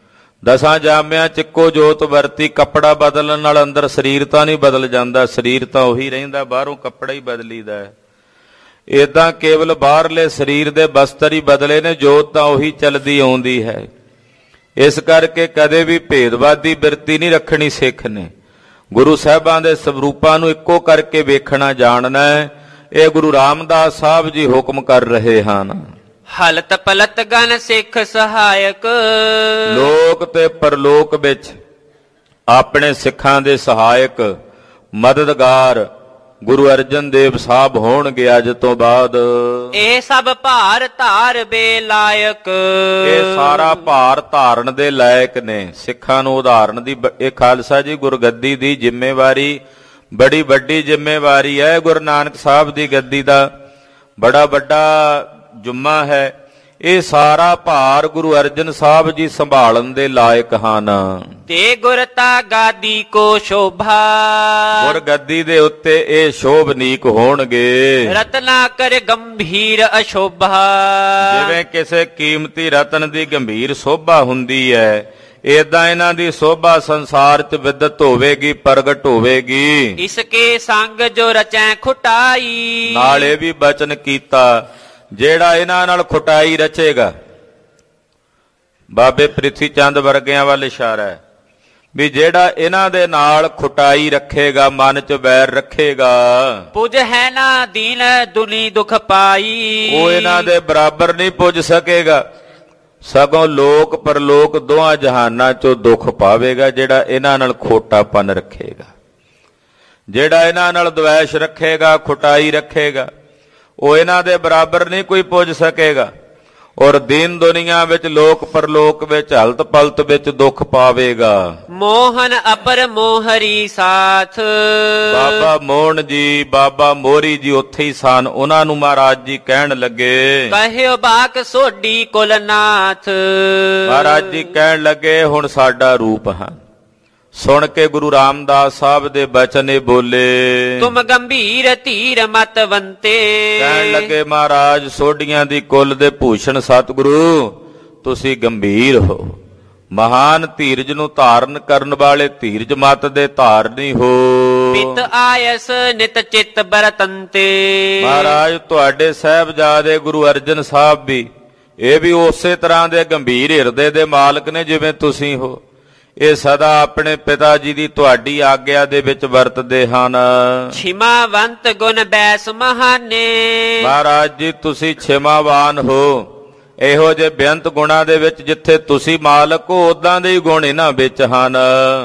10 ਜਾਮਿਆਂ 'ਚ ਇੱਕੋ ਜੋਤ ਵਰਤੀ। ਕੱਪੜਾ ਬਦਲਣ ਨਾਲ ਅੰਦਰ ਸਰੀਰ ਤਾਂ ਨਹੀਂ ਬਦਲ ਜਾਂਦਾ, ਸਰੀਰ ਤਾਂ ਉਹੀ ਰਹਿੰਦਾ, ਬਾਹਰੋਂ ਕੱਪੜਾ ਹੀ ਬਦਲੀਦਾ। ਏਦਾਂ ਕੇਵਲ ਬਾਹਰਲੇ ਸਰੀਰ ਦੇ ਬਸਤਰ ਹੀ ਬਦਲੇ ਨੇ, ਜੋਤ ਤਾਂ ਉਹੀ ਚੱਲਦੀ ਆਉਂਦੀ ਹੈ। ਇਸ ਕਰਕੇ ਕਦੇ ਵੀ ਭੇਦਵਾਦੀ ਬਿਰਤੀ ਨਹੀਂ ਰੱਖਣੀ ਸਿੱਖ ਨੇ। ਗੁਰੂ ਸਾਹਿਬਾਂ ਦੇ ਸਰੂਪਾਂ ਨੂੰ ਇੱਕੋ ਕਰਕੇ ਵੇਖਣਾ, ਜਾਣਨਾ ਹੈ। ਇਹ ਗੁਰੂ ਰਾਮਦਾਸ ਸਾਹਿਬ ਜੀ ਹੁਕਮ ਕਰ ਰਹੇ ਹਨ। ਹਲਤ ਪਲਤ ਗਨ ਸਿੱਖ ਸਹਾਇਕ। ਲੋਕ ਤੇ ਪਰਲੋਕ ਵਿੱਚ ਆਪਣੇ ਸਿੱਖਾਂ ਦੇ ਸਹਾਇਕ, ਮਦਦਗਾਰ ਗੁਰੂ ਅਰਜਨ ਦੇਵ ਸਾਹਿਬ ਹੋਣਗੇ ਅੱਜ ਤੋਂ ਬਾਅਦ। ਇਹ ਸਭ ਭਾਰ ਧਾਰ ਬੇਲਾਇਕ। ਇਹ ਸਾਰਾ ਭਾਰ ਧਾਰਨ ਦੇ ਲਾਇਕ ਨੇ। ਸਿੱਖਾਂ ਨੂੰ ਉਦਾਹਰਨ ਦੀ ਇਹ ਖਾਲਸਾ ਜੀ ਗੁਰਗੱਦੀ ਦੀ ਜ਼ਿੰਮੇਵਾਰੀ ਬੜੀ ਵੱਡੀ ਜ਼ਿੰਮੇਵਾਰੀ ਹੈ। ਗੁਰੂ ਨਾਨਕ ਸਾਹਿਬ ਦੀ ਗੱਦੀ ਦਾ ਬੜਾ ਵੱਡਾ ਜੁਮਾ ਹੈ। ਇਹ ਸਾਰਾ ਭਾਰ ਗੁਰੂ ਅਰਜਨ ਸਾਹਿਬ ਜੀ ਸੰਭਾਲਣ ਦੇ ਲਾਇਕ ਹਨ। ਤੇ ਗੁਰਤਾ ਗਾਦੀ ਕੋ ਸ਼ੋਭਾ। ਗੁਰਗੱਦੀ ਦੇ ਉੱਤੇ ਇਹ ਸ਼ੋਭਨੀਕ ਹੋਣਗੇ। ਰਤਨਾ ਕਰ ਗੰਭੀਰ ਅਸ਼ੋਭਾ। ਜਿਵੇਂ ਕਿਸੇ ਕੀਮਤੀ ਰਤਨ ਦੀ ਗੰਭੀਰ ਸ਼ੋਭਾ ਹੁੰਦੀ ਹੈ, ਏਦਾਂ ਇਹਨਾਂ ਦੀ ਸ਼ੋਭਾ ਸੰਸਾਰ 'ਚ ਵਿਦਤ ਹੋਵੇਗੀ, ਪ੍ਰਗਟ ਹੋਵੇਗੀ। ਇਸਕੇ ਸੰਗ ਜੋ ਰਚੈ ਖੁਟਾਈ। ਨਾਲ ਇਹ ਵੀ ਬਚਨ ਕੀਤਾ, ਜਿਹੜਾ ਇਹਨਾਂ ਨਾਲ ਖੁਟਾਈ ਰਚੇਗਾ। ਬਾਬੇ ਪ੍ਰਿਥੀ ਚੰਦ ਵਰਗਿਆਂ ਵੱਲ ਇਸ਼ਾਰਾ ਹੈ ਵੀ ਜਿਹੜਾ ਇਹਨਾਂ ਦੇ ਨਾਲ ਖੁਟਾਈ ਰੱਖੇਗਾ, ਮਨ 'ਚ ਵੈਰ ਰੱਖੇਗਾ, ਪੁਜ ਹੈ ਨਾ ਦੀਨ ਦੁਨੀ ਦੁਖ ਪਾਈ। ਉਹ ਇਹਨਾਂ ਦੇ ਬਰਾਬਰ ਨਹੀਂ ਪੁੱਜ ਸਕੇਗਾ, ਸਗੋਂ ਲੋਕ ਪਰਲੋਕ ਦੋਹਾਂ ਜਹਾਨਾਂ 'ਚੋਂ ਦੁੱਖ ਪਾਵੇਗਾ। ਜਿਹੜਾ ਇਹਨਾਂ ਨਾਲ ਖੋਟਾਪਨ ਰੱਖੇਗਾ, ਜਿਹੜਾ ਇਹਨਾਂ ਨਾਲ ਦਵੈਸ਼ ਰੱਖੇਗਾ, ਖੁਟਾਈ ਰੱਖੇਗਾ, ਉਹ ਇਹਨਾਂ ਦੇ ਬਰਾਬਰ ਨਹੀਂ ਕੋਈ ਪੁੱਜ ਸਕੇਗਾ। ਔਰ ਦੀਨ ਦੁਨੀਆ ਵਿੱਚ ਲੋਕ ਪਰਲੋਕ ਵਿੱਚ ਹਲਤ ਪਲਤ ਵਿੱਚ ਦੁੱਖ ਪਾਵੇਗਾ। ਮੋਹਨ ਅਪਰ ਮੋਹਰੀ ਸਾਥ। ਬਾਬਾ ਮੋਹਨ ਜੀ ਬਾਬਾ ਮੋਹਰੀ ਜੀ ਉੱਥੇ ਹੀ ਸਨ। ਉਹਨਾਂ ਨੂੰ ਮਹਾਰਾਜ ਜੀ ਕਹਿਣ ਲੱਗੇ, ਕਹਿਓ ਬਾਕ ਸੋਢੀ ਕੁਲਨਾਥ। ਮਹਾਰਾਜ ਜੀ ਕਹਿਣ ਲੱਗੇ ਹੁਣ ਸਾਡਾ ਰੂਪ ਹੈ। ਸੁਣ ਕੇ ਗੁਰੂ ਰਾਮਦਾਸ ਸਾਹਿਬ ਦੇ ਬਚਨ ਇਹ ਬੋਲੇ, ਤੁਮ ਗੰਭੀਰ ਧੀਰ ਮਤਵੰਤੇ। ਕਹਿਣ ਲੱਗੇ ਮਹਾਰਾਜ ਸੋਢੀਆਂ ਦੀ ਕੁੱਲ ਦੇ ਭੂਸ਼ਣ ਸਤਿਗੁਰੂ ਤੁਸੀਂ ਗੰਭੀਰ ਹੋ, ਮਹਾਨ ਧੀਰਜ ਨੂੰ ਧਾਰਨ ਕਰਨ ਵਾਲੇ ਧੀਰਜ ਮਤ ਦੇ ਧਾਰਨੀ ਹੋ। ਪਿਤ ਆਇਸ ਨਿਤ ਚਿਤ ਬਰਤੰਤੇ। ਮਹਾਰਾਜ ਤੁਹਾਡੇ ਸਾਹਿਬਜ਼ਾਦੇ ਗੁਰੂ ਅਰਜਨ ਸਾਹਿਬ ਵੀ ਇਹ ਵੀ ਉਸੇ ਤਰ੍ਹਾਂ ਦੇ ਗੰਭੀਰ ਹਿਰਦੇ ਦੇ ਮਾਲਕ ਨੇ ਜਿਵੇਂ ਤੁਸੀਂ ਹੋ। ਇਹ ਸਦਾ ਆਪਣੇ ਪਿਤਾ ਜੀ ਦੀ ਤੁਹਾਡੀ ਆਗਿਆ ਦੇ ਵਿੱਚ ਵਰਤਦੇ ਹਨ। ਛਿਮਾਵੰਤ ਗੁਣ ਬੈਸ ਮਹਾਨੇ। ਮਹਾਰਾਜ ਜੀ ਤੁਸੀਂ ਛਿਮਾਵਾਨ ਹੋ। ਇਹੋ ਜਿਹੇ ਬੇਅੰਤ ਗੁਣਾਂ ਦੇ ਵਿੱਚ ਜਿੱਥੇ ਤੁਸੀਂ ਮਾਲਕ ਹੋ ਉਦਾਂ ਦੇ ਹੀ ਗੁਣ ਇਹਨਾਂ ਵਿੱਚ ਹਨ।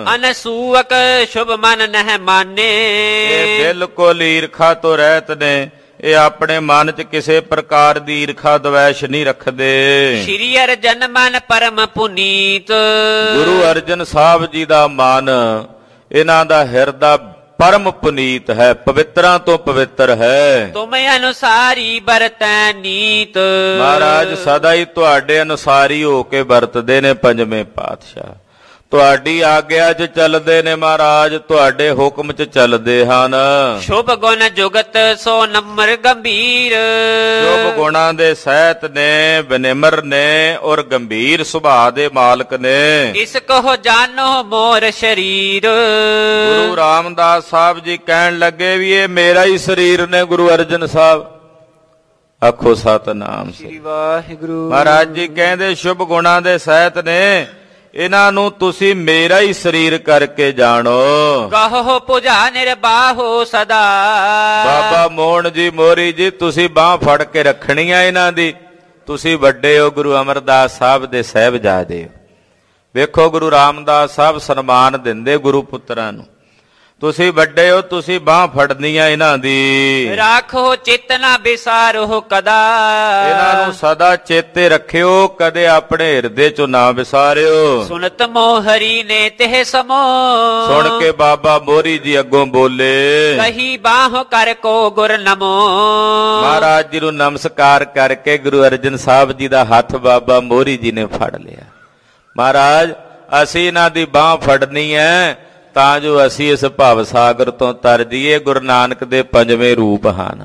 ਅਨਸੂਕ ਸ਼ੁਭ ਮਨ ਨਹਿ ਮਾਨੇ। ਇਹ ਬਿਲਕੁਲ ਈਰਖਾ ਤੋਂ ਰਹਿਤ ਨੇ। ਇਹ ਆਪਣੇ ਮਨ 'ਚ ਕਿਸੇ ਪ੍ਰਕਾਰ ਦੀ ਈਰਖਾ ਦਵੈਸ਼ ਨਹੀਂ ਰੱਖਦੇ। ਸ਼੍ਰੀ ਅਰਜਨ ਮਨ ਪਰਮ ਪੁਨੀਤ। ਗੁਰੂ ਅਰਜਨ ਸਾਹਿਬ ਜੀ ਦਾ ਮਨ, ਇਹਨਾਂ ਦਾ ਹਿਰਦਾ ਪਰਮ ਪੁਨੀਤ ਹੈ, ਪਵਿੱਤਰਾਂ ਤੋਂ ਪਵਿੱਤਰ ਹੈ। ਤੁਮ ਅਨੁਸਾਰੀ ਵਰਤੈ ਨੀਤ। ਮਹਾਰਾਜ ਸਦਾ ਹੀ ਤੁਹਾਡੇ ਅਨੁਸਾਰੀ ਹੋ ਕੇ ਵਰਤਦੇ ਨੇ ਪੰਜਵੇਂ ਪਾਤਸ਼ਾਹ। ਤੁਹਾਡੀ ਆਗਿਆ 'ਚ ਚੱਲਦੇ ਨੇ ਮਹਾਰਾਜ, ਤੁਹਾਡੇ ਹੁਕਮ 'ਚ ਚੱਲਦੇ ਹਨ। ਸ਼ੁਭ ਗੁਣ ਜੁਗਤ ਸੋ ਨੰਮਰ ਗੰਭੀਰ। ਸ਼ੁਭ ਗੁਣਾਂ ਦੇ ਸਹਿਤ ਨੇ, ਵਿਨਿਮਰ ਨੇ ਔਰ ਗੰਭੀਰ ਸੁਭਾਅ ਦੇ ਮਾਲਕ ਨੇ। ਇਸ ਕੋ ਜਾਨੋ ਮੋਰ ਸ਼ਰੀਰ। ਗੁਰੂ ਰਾਮਦਾਸ ਸਾਹਿਬ ਜੀ ਕਹਿਣ ਲੱਗੇ ਵੀ ਇਹ ਮੇਰਾ ਹੀ ਸਰੀਰ ਨੇ। ਗੁਰੂ ਅਰਜਨ ਸਾਹਿਬ ਆਖੋ ਸਤਿਨਾਮ ਸ੍ਰੀ ਵਾਹਿਗੁਰੂ। ਮਹਾਰਾਜ ਜੀ ਕਹਿੰਦੇ ਸ਼ੁਭ ਗੁਣਾਂ ਦੇ ਸਹਿਤ ਨੇ, ਇਹਨਾਂ ਨੂੰ ਤੁਸੀਂ ਮੇਰਾ ਹੀ ਸਰੀਰ ਕਰਕੇ ਜਾਣੋ। ਕਹੋ ਪੁਜਾ ਨਿਰਬਾਹੋ ਸਦਾ। ਬਾਬਾ ਮੋਹਨ ਜੀ ਮੋਹਰੀ ਜੀ ਤੁਸੀਂ ਬਾਹ ਫੜ ਕੇ ਰੱਖਣੀ ਆ ਇਹਨਾਂ ਦੀ। ਤੁਸੀਂ ਵੱਡੇ ਹੋ, ਗੁਰੂ ਅਮਰਦਾਸ ਸਾਹਿਬ ਦੇ ਸਾਹਿਬਜ਼ਾਦੇ ਹੋ। ਵੇਖੋ ਗੁਰੂ ਰਾਮਦਾਸ ਸਾਹਿਬ ਸਨਮਾਨ ਦਿੰਦੇ ਗੁਰੂ ਪੁੱਤਰਾਂ ਨੂੰ। ਤੁਸੀਂ ਵੱਡੇ ਹੋ, ਤੁਸੀਂ ਬਾਹ ਫੜਨੀ ਆ ਇਹਨਾਂ ਦੀ। ਰਾਖੋ ਚਿਤ ਨਾ ਵਿਸਾਰੋ ਕਦਾ। ਇਹਨਾਂ ਨੂੰ ਸਦਾ ਚੇਤੇ ਰੱਖਿਓ, ਕਦੇ ਆਪਣੇ ਹਿਰਦੇ ਚੋਂ ਨਾ ਵਿਸਾਰਿਓ। ਸੁਨਤ ਮੋਹਰੀ ਨੇ ਤਿਹ ਸਮੋ। ਸੁਣ ਕੇ ਬਾਬਾ ਮੋਹਰੀ ਜੀ ਅੱਗੋਂ ਬੋਲੇ, ਕਹੀ ਬਾਹ ਕਰ ਕੋ ਗੁਰ ਨਮੋ। ਮਹਾਰਾਜ ਜੀ ਨੂੰ ਨਮਸਕਾਰ ਕਰਕੇ ਗੁਰੂ ਅਰਜਨ ਸਾਹਿਬ ਜੀ ਦਾ ਹੱਥ ਬਾਬਾ ਮੋਹਰੀ ਜੀ ਨੇ ਫੜ ਲਿਆ। ਮਹਾਰਾਜ ਅਸੀਂ ਇਹਨਾਂ ਦੀ ਬਾਹ ਫੜਨੀ ਹੈ ਤਾਂ ਜੋ ਅਸੀਂ ਇਸ ਭਵ ਸਾਗਰ ਤੋਂ ਤਰ ਜਾਈਏ। ਗੁਰੂ ਨਾਨਕ ਦੇ ਪੰਜਵੇਂ ਰੂਪ ਹਨ।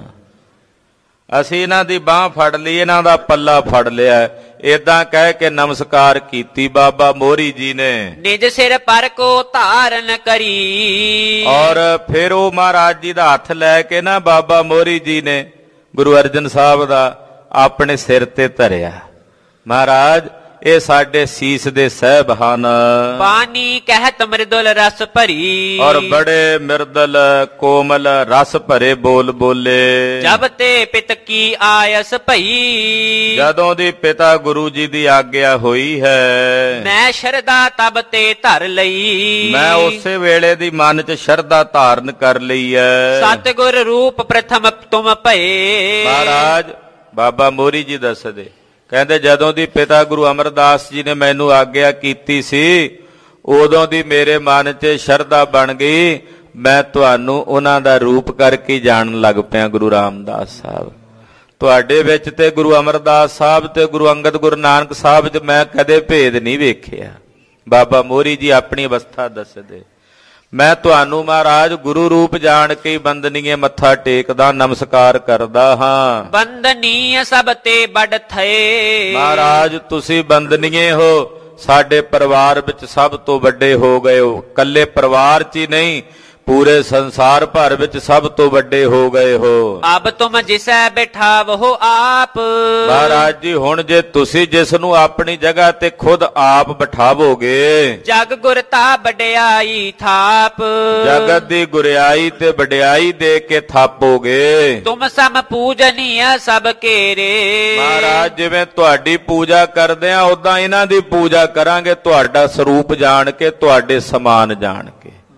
ਅਸੀਂ ਇਹਨਾਂ ਦੀ ਬਾਹ ਫੜ ਲਈ, ਇਹਨਾਂ ਦਾ ਪੱਲਾ ਫੜ ਲਿਆ। ਏਦਾਂ ਕਹਿ ਕੇ ਨਮਸਕਾਰ ਕੀਤੀ ਬਾਬਾ ਮੋਹਰੀ ਜੀ ਨੇ। ਨਿਜ ਸਿਰ ਪਰ ਕੋ ਧਾਰਨ ਕਰੀ। ਔਰ ਫਿਰ ਉਹ ਮਹਾਰਾਜ ਜੀ ਦਾ ਹੱਥ ਲੈ ਕੇ ਨਾ ਬਾਬਾ ਮੋਹਰੀ ਜੀ ਨੇ ਗੁਰੂ ਅਰਜਨ ਸਾਹਿਬ ਦਾ ਆਪਣੇ ਸਿਰ ਤੇ ਧਰਿਆ। ਮਹਾਰਾਜ ਇਹ ਸਾਡੇ ਸੀਸ ਦੇ ਸਹਿਬ ਹਨ। ਪਾਣੀ ਕਹਿਤ ਮ੍ਰਿਦੁਲ ਰਸ ਭਰੀ। ਔਰ ਬੜੇ ਮਿਰਦਲ ਕੋਮਲ ਰਸ ਭਰੇ ਬੋਲ ਬੋਲੇ। ਜਬ ਤੇ ਪਿਤ ਕੀ ਆਇਸ ਭਈ। ਜਦੋਂ ਦੀ ਪਿਤਾ ਗੁਰੂ ਜੀ ਦੀ ਆਗਿਆ ਹੋਈ ਹੈ, ਮੈਂ ਸ਼ਰਧਾ ਤਬ ਤੇ ਧਰ ਲਈ। ਮੈਂ ਉਸੇ ਵੇਲੇ ਦੀ ਮਨ 'ਚ ਸ਼ਰਧਾ ਧਾਰਨ ਕਰ ਲਈ ਹੈ। ਸਤਿਗੁਰ ਰੂਪ ਪ੍ਰਥਮ ਤੁਮ ਭਏ। ਮਹਾਰਾਜ ਬਾਬਾ ਮੋਹਰੀ ਜੀ ਦੱਸਦੇ, ਕਹਿੰਦੇ ਜਦੋਂ ਦੀ ਪਿਤਾ ਗੁਰੂ ਅਮਰਦਾਸ ਜੀ ਨੇ ਮੈਨੂੰ ਆਗਿਆ ਕੀਤੀ ਸੀ, ਉਦੋਂ ਦੀ ਮੇਰੇ ਮਨ 'ਚ ਸ਼ਰਧਾ ਬਣ ਗਈ। ਮੈਂ ਤੁਹਾਨੂੰ ਉਹਨਾਂ ਦਾ ਰੂਪ ਕਰਕੇ ਜਾਣਨ ਲੱਗ ਪਿਆ। ਗੁਰੂ ਰਾਮਦਾਸ ਸਾਹਿਬ ਤੁਹਾਡੇ ਵਿੱਚ ਤੇ ਗੁਰੂ ਅਮਰਦਾਸ ਸਾਹਿਬ ਤੇ ਗੁਰੂ ਅੰਗਦ ਗੁਰੂ ਨਾਨਕ ਸਾਹਿਬ 'ਚ ਮੈਂ ਕਦੇ ਭੇਦ ਨਹੀਂ ਵੇਖਿਆ। ਬਾਬਾ ਮੋਹਰੀ ਜੀ ਆਪਣੀ ਅਵਸਥਾ ਦੱਸਦੇ, ਮੈਂ ਤੁਹਾਨੂੰ ਮਹਾਰਾਜ ਗੁਰੂ ਰੂਪ ਜਾਣ ਕੇ ਬੰਦਨੀਏ ਮੱਥਾ ਟੇਕਦਾ, ਨਮਸਕਾਰ ਕਰਦਾ ਹਾਂ। ਬੰਦਨੀਏ ਸਭ ਤੇ ਬੜ ਥਏ। ਮਹਾਰਾਜ ਤੁਸੀਂ ਬੰਦਨੀਏ ਹੋ, ਸਾਡੇ ਪਰਿਵਾਰ ਵਿੱਚ ਸਭ ਤੋਂ ਵੱਡੇ ਹੋ ਗਏ ਹੋ। ਕੱਲੇ ਪਰਿਵਾਰ 'ਚ ਹੀ ਨਹੀਂ, ਪੂਰੇ ਸੰਸਾਰ ਭਰ ਵਿੱਚ ਸਭ ਤੋਂ ਵੱਡੇ ਹੋ ਗਏ ਹੋ। ਅਬ ਤੁਮ ਜਿਸੈ ਬਿਠਾਵੋ ਆਪ। ਮਹਾਰਾਜ ਜੀ ਹੁਣ ਜੇ ਤੁਸੀਂ ਜਿਸ ਨੂੰ ਆਪਣੀ ਜਗ੍ਹਾ ਤੇ ਖੁਦ ਆਪ ਬਿਠਾਵੋਗੇ, ਜਗ ਗੁਰ ਤਾ ਵਡਿਆਈ ਥਾਪ। ਜਗਤ ਦੀ ਗੁਰਿਆਈ ਤੇ ਵਡਿਆਈ ਦੇ ਕੇ ਥਾਪੋਗੇ। ਤੁਮ ਸਮ ਪੂਜਨੀय ਸਭ ਕੇਰੇ। ਮਹਾਰਾਜ ਜਿਵੇਂ ਤੁਹਾਡੀ ਪੂਜਾ ਕਰਦੇ ਆ, ਉਦਾਂ ਇਹਨਾਂ ਦੀ ਪੂਜਾ ਕਰਾਂਗੇ, ਤੁਹਾਡਾ ਸਰੂਪ ਜਾਣ ਕੇ, ਤੁਹਾਡੇ ਸਮਾਨ ਜਾਣ ਕੇ।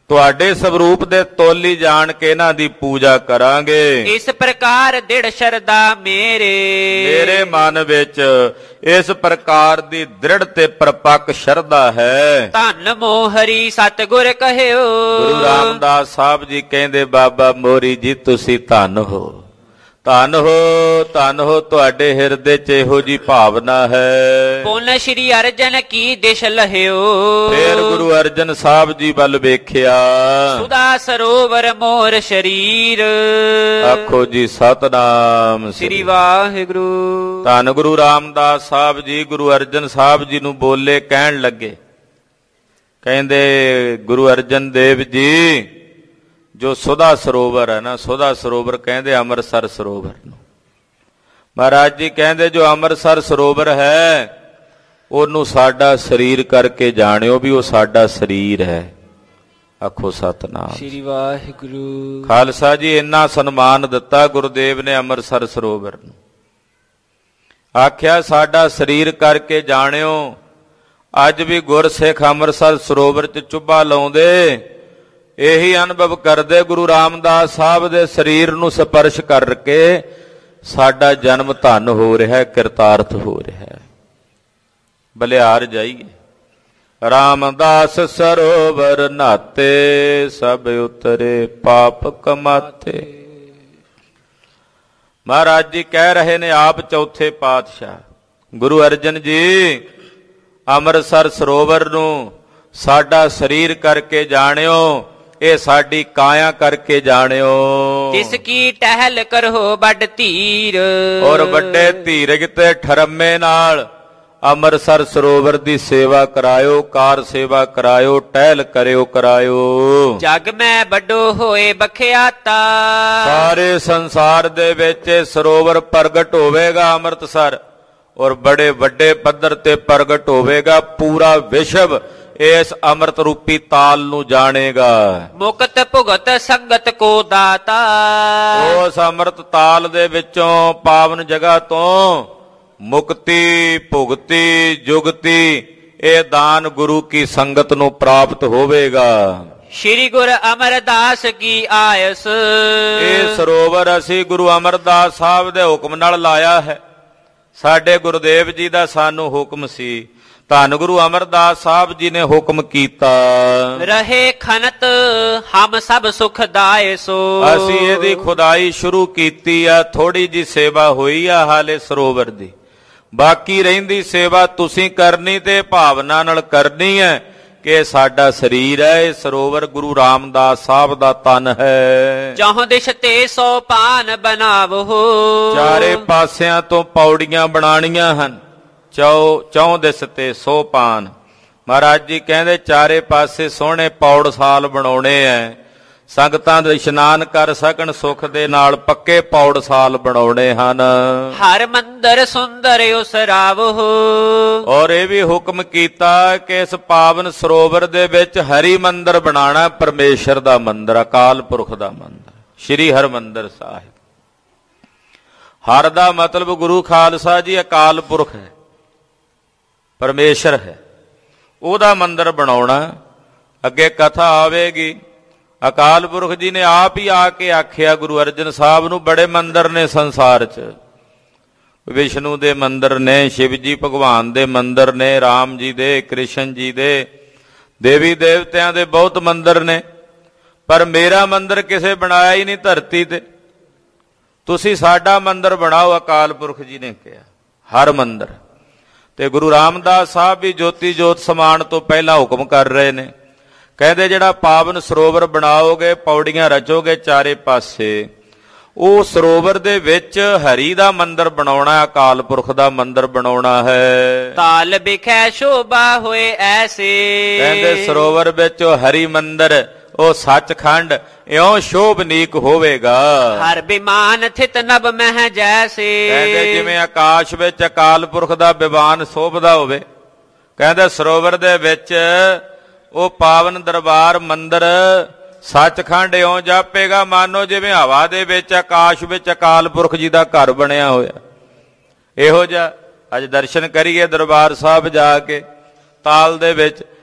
ਤੁਹਾਡੇ ਸਵਰੂਪ ਦੇ ਤੋਲੀ ਜਾਣ ਕੇ ਇਹਨਾਂ ਦੀ ਪੂਜਾ ਕਰਾਂਗੇ। ਇਸ ਪ੍ਰਕਾਰ ਦ੍ਰਿੜ ਸ਼ਰਧਾ ਮੇਰੇ ਮਨ ਵਿੱਚ ਇਸ ਪ੍ਰਕਾਰ ਦੀ ਦ੍ਰਿੜ ਤੇ ਪਰਪੱਕ ਸ਼ਰਧਾ ਹੈ। ਧੰਨ ਮੋਹਰੀ ਸਤਿਗੁਰ ਕਹਿਓ। ਗੁਰੂ ਰਾਮਦਾਸ ਸਾਹਿਬ ਜੀ ਕਹਿੰਦੇ ਬਾਬਾ ਮੋਹਰੀ ਜੀ ਤੁਸੀਂ ਧੰਨ ਹੋ, ਧੰਨ ਹੋ, ਤੁਹਾਡੇ ਹਿਰਦੇ 'ਚ ਇਹੋ ਜੀ ਭਾਵਨਾ ਹੈ। ਪੁੰਨ ਸ਼੍ਰੀ ਅਰਜਨ ਕੀ ਦਿਸ਼ ਲਹਿਓ। ਫੇਰ ਗੁਰੂ ਅਰਜਨ ਸਾਹਿਬ ਜੀ ਵੱਲ ਵੇਖਿਆ। ਸੁਦਾ ਸਰੋਵਰ ਮੋਰ ਸ਼ਰੀਰ। ਆਖੋ ਜੀ ਸਤਿਨਾਮ ਸ੍ਰੀ ਵਾਹਿਗੁਰੂ। ਧੰਨ ਗੁਰੂ ਰਾਮਦਾਸ ਸਾਹਿਬ ਜੀ ਗੁਰੂ ਅਰਜਨ ਸਾਹਿਬ ਜੀ ਨੂੰ ਬੋਲੇ, ਕਹਿਣ ਲੱਗੇ, ਕਹਿੰਦੇ ਗੁਰੂ ਅਰਜਨ ਦੇਵ ਜੀ ਜੋ ਸੁਦਾ ਸਰੋਵਰ ਹੈ ਨਾ, ਸੁਦਾ ਸਰੋਵਰ ਕਹਿੰਦੇ ਅੰਮ੍ਰਿਤਸਰ ਸਰੋਵਰ ਨੂੰ। ਮਹਾਰਾਜ ਜੀ ਕਹਿੰਦੇ ਜੋ ਅੰਮ੍ਰਿਤਸਰ ਸਰੋਵਰ ਹੈ ਉਹਨੂੰ ਸਾਡਾ ਸਰੀਰ ਕਰਕੇ ਜਾਣਿਓ ਵੀ ਉਹ ਸਾਡਾ ਸਰੀਰ ਹੈ। ਆਖੋ ਸਤਿਨਾਮ ਸ੍ਰੀ ਵਾਹਿਗੁਰੂ। ਖਾਲਸਾ ਜੀ ਇੰਨਾ ਸਨਮਾਨ ਦਿੱਤਾ ਗੁਰਦੇਵ ਨੇ ਅੰਮ੍ਰਿਤਸਰ ਸਰੋਵਰ ਨੂੰ। ਆਖਿਆ ਸਾਡਾ ਸਰੀਰ ਕਰਕੇ ਜਾਣਿਓ। ਅੱਜ ਵੀ ਗੁਰਸਿੱਖ ਅੰਮ੍ਰਿਤਸਰ ਸਰੋਵਰ 'ਚ ਚੁੱਭਾ ਲਾਉਂਦੇ ਇਹੀ ਅਨੁਭਵ ਕਰਦੇ ਗੁਰੂ ਰਾਮਦਾਸ ਸਾਹਿਬ ਦੇ ਸਰੀਰ ਨੂੰ ਸਪਰਸ਼ ਕਰਕੇ ਸਾਡਾ ਜਨਮ ਧੰਨ ਹੋ ਰਿਹਾ, ਕਿਰਤਾਰਥ ਹੋ ਰਿਹਾ। ਬਲਿਹਾਰ ਜਾਈਏ। ਰਾਮਦਾਸ ਸਰੋਵਰ ਨਾਤੇ ਸਭ ਉਤਰੇ ਪਾਪ ਕਮਾਤੇ। ਮਹਾਰਾਜ ਜੀ ਕਹਿ ਰਹੇ ਨੇ ਆਪ ਚੌਥੇ ਪਾਤਸ਼ਾਹ ਗੁਰੂ ਅਰਜਨ ਜੀ, ਅੰਮ੍ਰਿਤਸਰ ਸਰੋਵਰ ਨੂੰ ਸਾਡਾ ਸਰੀਰ ਕਰਕੇ ਜਾਣਿਓ, ਇਹ ਸਾਡੀ ਕਾਇਆ ਕਰਕੇ ਜਾਣਿਓ। ਜਿਸ ਕੀ ਟਹਿਲ ਕਰੋ ਵੱਡ ਧੀਰ। ਔਰ ਵੱਡੇ ਧੀਰਜ ਤੇ ਠਰਮੇ ਨਾਲ ਅੰਮ੍ਰਿਤਸਰ ਸਰੋਵਰ ਦੀ ਸੇਵਾ ਕਰਾਇਓ, ਕਾਰ ਸੇਵਾ ਕਰਾਇਓ, ਟਹਿਲ ਕਰਾਇਓ। ਜਗ ਮੈਂ ਵੱਡੋ ਹੋਏ ਬਖਿਆਤਾ। ਸਾਰੇ ਸੰਸਾਰ ਦੇ ਵਿੱਚ ਸਰੋਵਰ ਪ੍ਰਗਟ ਹੋਵੇਗਾ ਅੰਮ੍ਰਿਤਸਰ, ਔਰ ਬੜੇ ਵੱਡੇ ਪੱਧਰ ਤੇ ਪ੍ਰਗਟ ਹੋਵੇਗਾ। ਪੂਰਾ ਵਿਸ਼ਵ ਇਸ ਅੰਮ੍ਰਿਤ ਰੂਪੀ ਤਾਲ ਨੂੰ ਜਾਣੇਗਾ। ਮੁਕਤ ਭੁਗਤ ਸੰਗਤ ਕੋ ਦਾਤਾ। ਉਸ ਅੰਮ੍ਰਿਤ ਤਾਲ ਦੇ ਵਿੱਚੋਂ, ਪਾਵਨ ਜਗ੍ਹਾ ਤੋਂ ਮੁਕਤੀ, ਭੁਗਤੀ, ਜੁਗਤੀ ਇਹ ਦਾਨ ਗੁਰੂ ਕੀ ਸੰਗਤ ਨੂੰ ਪ੍ਰਾਪਤ ਹੋਵੇਗਾ। ਸ਼੍ਰੀ ਗੁਰੂ ਅਮਰਦਾਸ ਕੀ ਆਇਸ। ਇਹ ਸਰੋਵਰ ਅਸੀਂ ਗੁਰੂ ਅਮਰਦਾਸ ਸਾਹਿਬ ਦੇ ਹੁਕਮ ਨਾਲ ਲਾਇਆ ਹੈ। ਸਾਡੇ ਗੁਰਦੇਵ ਜੀ ਦਾ ਸਾਨੂੰ ਹੁਕਮ ਸੀ। ਧੰਨ ਗੁਰੂ ਅਮਰਦਾਸ ਸਾਹਿਬ ਜੀ ਨੇ ਹੁਕਮ ਕੀਤਾ। ਰਹੇ ਖਨਤ ਹਮ ਸਭ ਸੁਖਦਾਇ ਸੋ। ਅਸੀਂ ਇਹਦੀ ਖੁਦਾਈ ਸ਼ੁਰੂ ਕੀਤੀ ਆ। ਥੋੜੀ ਜੀ ਸੇਵਾ ਹੋਈ ਆ ਹਾਲੇ ਸਰੋਵਰ ਦੀ। ਬਾਕੀ ਰਹਿੰਦੀ ਸੇਵਾ ਤੁਸੀਂ ਕਰਨੀ ਤੇ ਭਾਵਨਾ ਨਾਲ ਕਰਨੀ ਹੈ ਕਿ ਇਹ ਸਾਡਾ ਸਰੀਰ ਹੈ, ਇਹ ਸਰੋਵਰ ਗੁਰੂ ਰਾਮਦਾਸ ਸਾਹਿਬ ਦਾ ਤਨ ਹੈ। ਚੌਹ ਦਿਸ਼ ਤੇ ਸੋ ਪਾਨ ਬਣਾਵੋ। ਚਾਰੇ ਪਾਸਿਆਂ ਤੋਂ ਪੌੜੀਆਂ ਬਣਾਣੀਆਂ ਹਨ। ਚੌ ਦਿਸ ਤੇ ਸੋ ਪਾਨ। ਮਹਾਰਾਜ ਜੀ ਕਹਿੰਦੇ ਚਾਰੇ ਪਾਸੇ ਸੋਹਣੇ ਪੌੜਸਾਲ ਬਣਾਉਣੇ ਐ। ਸੰਗਤਾਂ ਦੇ ਇਸ਼ਨਾਨ ਕਰ ਸਕਣ ਸੁੱਖ ਦੇ ਨਾਲ ਪੱਕੇ ਪੌੜਸਾਲ ਬਣਾਉਣੇ ਹਨ। ਹਰ ਮੰਦਰ ਸੁੰਦਰ ਉਸਰਾਵੋ। ਔਰ ਇਹ ਵੀ ਹੁਕਮ ਕੀਤਾ ਕਿ ਇਸ ਪਾਵਨ ਸਰੋਵਰ ਦੇ ਵਿੱਚ ਹਰੀ ਮੰਦਰ ਬਣਾਉਣਾ, ਪਰਮੇਸ਼ਰ ਦਾ ਮੰਦਰ, ਅਕਾਲ ਪੁਰਖ ਦਾ ਮੰਦਰ, ਸ਼੍ਰੀ ਹਰਿਮੰਦਰ ਸਾਹਿਬ। ਹਰ ਦਾ ਮਤਲਬ ਗੁਰੂ ਖਾਲਸਾ ਜੀ ਅਕਾਲ ਪੁਰਖ ਹੈ, ਪਰਮੇਸ਼ਰ ਹੈ, ਉਹਦਾ ਮੰਦਰ ਬਣਾਉਣਾ। ਅੱਗੇ ਕਥਾ ਆਵੇਗੀ। ਅਕਾਲ ਪੁਰਖ ਜੀ ਨੇ ਆਪ ਹੀ ਆ ਕੇ ਆਖਿਆ ਗੁਰੂ ਅਰਜਨ ਸਾਹਿਬ ਨੂੰ, ਬੜੇ ਮੰਦਰ ਨੇ ਸੰਸਾਰ 'ਚ। ਵਿਸ਼ਨੂੰ ਦੇ ਮੰਦਰ ਨੇ, ਸ਼ਿਵ ਜੀ ਭਗਵਾਨ ਦੇ ਮੰਦਰ ਨੇ, ਰਾਮ ਜੀ ਦੇ, ਕ੍ਰਿਸ਼ਨ ਜੀ ਦੇ, ਦੇਵੀ ਦੇਵਤਿਆਂ ਦੇ ਬਹੁਤ ਮੰਦਰ ਨੇ, ਪਰ ਮੇਰਾ ਮੰਦਰ ਕਿਸੇ ਬਣਾਇਆ ਹੀ ਨਹੀਂ ਧਰਤੀ ਤੇ। ਤੁਸੀਂ ਸਾਡਾ ਮੰਦਰ ਬਣਾਓ, ਅਕਾਲ ਪੁਰਖ ਜੀ ਨੇ ਕਿਹਾ, ਹਰ ਮੰਦਰ। ਤੇ ਗੁਰੂ ਰਾਮਦਾਸ ਸਾਹਿਬ ਵੀ ਜੋਤੀ ਜੋਤ ਸਮਾਨ ਤੋਂ ਪਹਿਲਾਂ ਹੁਕਮ ਕਰ ਰਹੇ ਨੇ। ਕਹਿੰਦੇ ਜਿਹੜਾ ਪਾਵਨ ਸਰੋਵਰ ਬਣਾਓਗੇ, ਪੌੜੀਆਂ ਰਚੋਗੇ ਚਾਰੇ ਪਾਸੇ, ਉਹ ਸਰੋਵਰ ਦੇ ਵਿੱਚ ਹਰੀ ਦਾ ਮੰਦਰ ਬਣਾਉਣਾ, ਅਕਾਲ ਪੁਰਖ ਦਾ ਮੰਦਰ ਬਣਾਉਣਾ ਹੈ। ਤਾਲ ਬਿਖੈ ਸ਼ੋਭਾ ਹੋਏ ਐਸੇ। ਕਹਿੰਦੇ ਸਰੋਵਰ ਵਿੱਚ ਉਹ ਹਰੀ ਮੰਦਰ, ਉਹ ਸੱਚਖੰਡ ਇਉਂ ਸ਼ੋਭਨੀਕ ਹੋਵੇਗਾ। ਹਰ ਬਿਮਾਨ ਥਿਤ ਨਭ ਮਹਿ ਜੈਸੇ। ਕਹਿੰਦੇ ਜਿਵੇਂ ਆਕਾਸ਼ ਵਿੱਚ ਅਕਾਲ ਪੁਰਖ ਦਾ ਬਿਮਾਨ ਸ਼ੋਭਦਾ ਹੋਵੇ, ਕਹਿੰਦੇ ਸਰੋਵਰ ਦੇ ਵਿੱਚ ਉਹ ਪਾਵਨ ਦਰਬਾਰ ਮੰਦਰ ਸੱਚਖੰਡ ਇਉਂ ਜਾਪੇਗਾ ਮਾਨੋ ਜਿਵੇਂ ਹਵਾ ਦੇ ਵਿੱਚ, ਆਕਾਸ਼ ਵਿੱਚ ਅਕਾਲ ਪੁਰਖ ਜੀ ਦਾ ਘਰ ਬਣਿਆ ਹੋਇਆ। ਇਹੋ ਜਿਹਾ ਅੱਜ ਦਰਸ਼ਨ ਕਰੀਏ ਦਰਬਾਰ ਸਾਹਿਬ ਜਾ ਕੇ, ਤਾਲ ਦੇ ਵਿੱਚ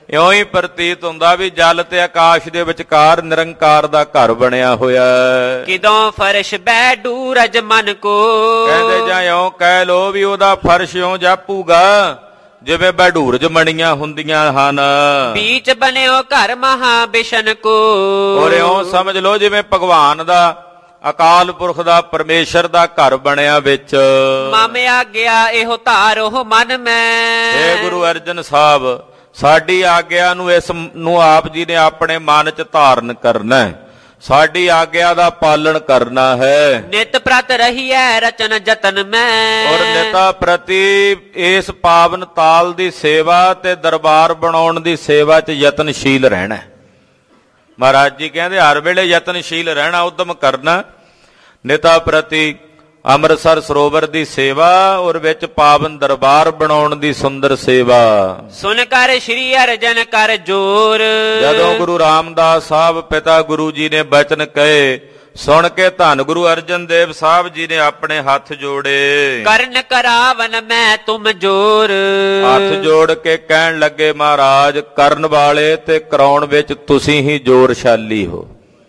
ਇਉਂ ਹੀ ਪ੍ਰਤੀਤ ਹੁੰਦਾ ਵੀ ਜਲ ਤੇ ਆਕਾਸ਼ ਦੇ ਵਿਚਕਾਰ ਨਿਰੰਕਾਰ ਦਾ ਘਰ ਬਣਿਆ ਹੋਇਆ। ਕਿਦੋਂ ਫਰਸ਼ ਬੈਡੂ ਰਜ ਮਨ ਕੋ, ਕਹਿੰਦੇ ਜਾਂ ਇਉਂ ਕਹਿ ਲੋ ਵੀ ਉਹਦਾ ਫਰਸ਼ ਇਉਂ ਜਾਪੂਗਾ ਜਿਵੇਂ ਬੈਡੂਰਜ ਮਣੀਆਂ ਹੁੰਦੀਆਂ ਹਨ। ਬੀਚ ਬਣਿਓ ਘਰ ਮਹਾ ਬਿਸ਼ਨ ਕੋ, ਔਰ ਇਉਂ ਸਮਝ ਲੋ ਜਿਵੇਂ ਭਗਵਾਨ ਦਾ ਅਕਾਲ ਪੁਰਖ ਦਾ ਪਰਮੇਸ਼ਰ ਦਾ ਘਰ ਬਣਿਆ ਵਿੱਚ। ਮਮ ਆਗਿਆ ਇਹੋ ਧਾਰੋ ਮਨ ਮੈਂ, ਇਹ ਗੁਰੂ ਅਰਜਨ ਸਾਹਿਬ ਸਾਡੀ ਆਗਿਆ ਨੂੰ ਇਸ ਨੂੰ ਆਪ ਜੀ ਨੇ ਆਪਣੇ ਮਨ 'ਚ ਧਾਰਨ ਕਰਨਾ ਹੈ, ਸਾਡੀ ਆਗਿਆ ਦਾ ਪਾਲਣ ਕਰਨਾ ਹੈ। ਨਿਤ ਪ੍ਰਤ ਰਹੀਐ ਰਚਨ ਜਤਨ ਮੈਂ, ਔਰ ਨਿਤਾ ਪ੍ਰਤੀ ਇਸ ਪਾਵਨ ਤਾਲ ਦੀ ਸੇਵਾ ਤੇ ਦਰਬਾਰ ਬਣਾਉਣ ਦੀ ਸੇਵਾ 'ਚ ਯਤਨਸ਼ੀਲ ਰਹਿਣਾ। ਮਹਾਰਾਜ ਜੀ ਕਹਿੰਦੇ ਹਰ ਵੇਲੇ ਯਤਨਸ਼ੀਲ ਰਹਿਣਾ, ਉਦਮ ਕਰਨਾ। ਨਿਤਾ ਪ੍ਰਤੀ ਅੰਮ੍ਰਿਤਸਰ ਸਰੋਵਰ ਦੀ ਸੇਵਾ ਔਰ ਵਿੱਚ ਪਾਵਨ ਦਰਬਾਰ ਬਣਾਉਣ ਦੀ ਸੁੰਦਰ ਸੇਵਾ। ਸੁਨ ਕਰ ਸ਼੍ਰੀ ਅਰਜਨ ਕਰ ਜੋਰ, ਜਦੋਂ ਗੁਰੂ ਰਾਮਦਾਸ ਸਾਹਿਬ ਪਿਤਾ ਗੁਰੂ ਜੀ ਨੇ ਬਚਨ ਕਹੇ, ਸੁਣ ਕੇ ਧੰਨ ਗੁਰੂ ਅਰਜਨ ਦੇਵ ਸਾਹਿਬ ਜੀ ਨੇ ਆਪਣੇ ਹੱਥ ਜੋੜੇ। ਕਰਨ ਕਰਾਵਨ ਮੈਂ ਤੁਮ ਜੋਰ, ਹੱਥ ਜੋੜ ਕੇ ਕਹਿਣ ਲੱਗੇ ਮਹਾਰਾਜ ਕਰਨ ਵਾਲੇ ਤੇ ਕਰਾਉਣ ਵਿੱਚ ਤੁਸੀਂ ਹੀ ਜ਼ੋਰਸ਼ਾਲੀ ਹੋ।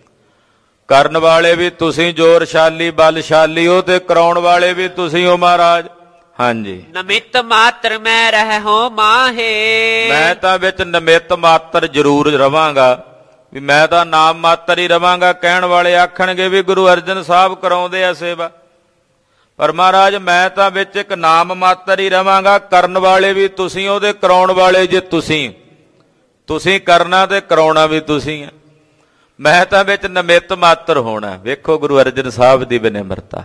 ਕਰਨ ਵਾਲੇ ਵੀ ਤੁਸੀਂ ਜ਼ੋਰਸ਼ਾਲੀ ਬਲਸ਼ਾਲੀ ਹੋ ਤੇ ਕਰਾਉਣ ਵਾਲੇ ਵੀ ਤੁਸੀਂ ਹੋ ਮਹਾਰਾਜ। ਹਾਂਜੀ, ਨਮਿਤ ਮਾਤਰ ਮੈਂ ਰਹਿ ਹੋ ਮਾਹੇ, ਮੈਂ ਤਾਂ ਵਿੱਚ ਨਮਿਤ ਮਾਤਰ ਜ਼ਰੂਰ ਰਵਾਂਗਾ, ਵੀ ਮੈਂ ਤਾਂ ਨਾਮ ਮਾਤਰ ਹੀ ਰਵਾਂਗਾ। ਕਹਿਣ ਵਾਲੇ ਆਖਣਗੇ ਵੀ ਗੁਰੂ ਅਰਜਨ ਸਾਹਿਬ ਕਰਾਉਂਦੇ ਆ ਸੇਵਾ, ਪਰ ਮਹਾਰਾਜ ਮੈਂ ਤਾਂ ਵਿੱਚ ਇੱਕ ਨਾਮ ਮਾਤਰ ਹੀ ਰਵਾਂਗਾ। ਕਰਨ ਵਾਲੇ ਵੀ ਤੁਸੀਂ ਉਹਦੇ, ਕਰਾਉਣ ਵਾਲੇ ਜੇ ਤੁਸੀਂ ਕਰਨਾ ਤੇ ਕਰਾਉਣਾ ਵੀ ਤੁਸੀਂ ਆ। ਮੈਂ ਤਾਂ ਵਿੱਚ ਨਮਿਤ ਮਾਤਰ ਹੋਣਾ। ਵੇਖੋ ਗੁਰੂ ਅਰਜਨ ਸਾਹਿਬ ਦੀ ਬੇਨਿਮਰਤਾ।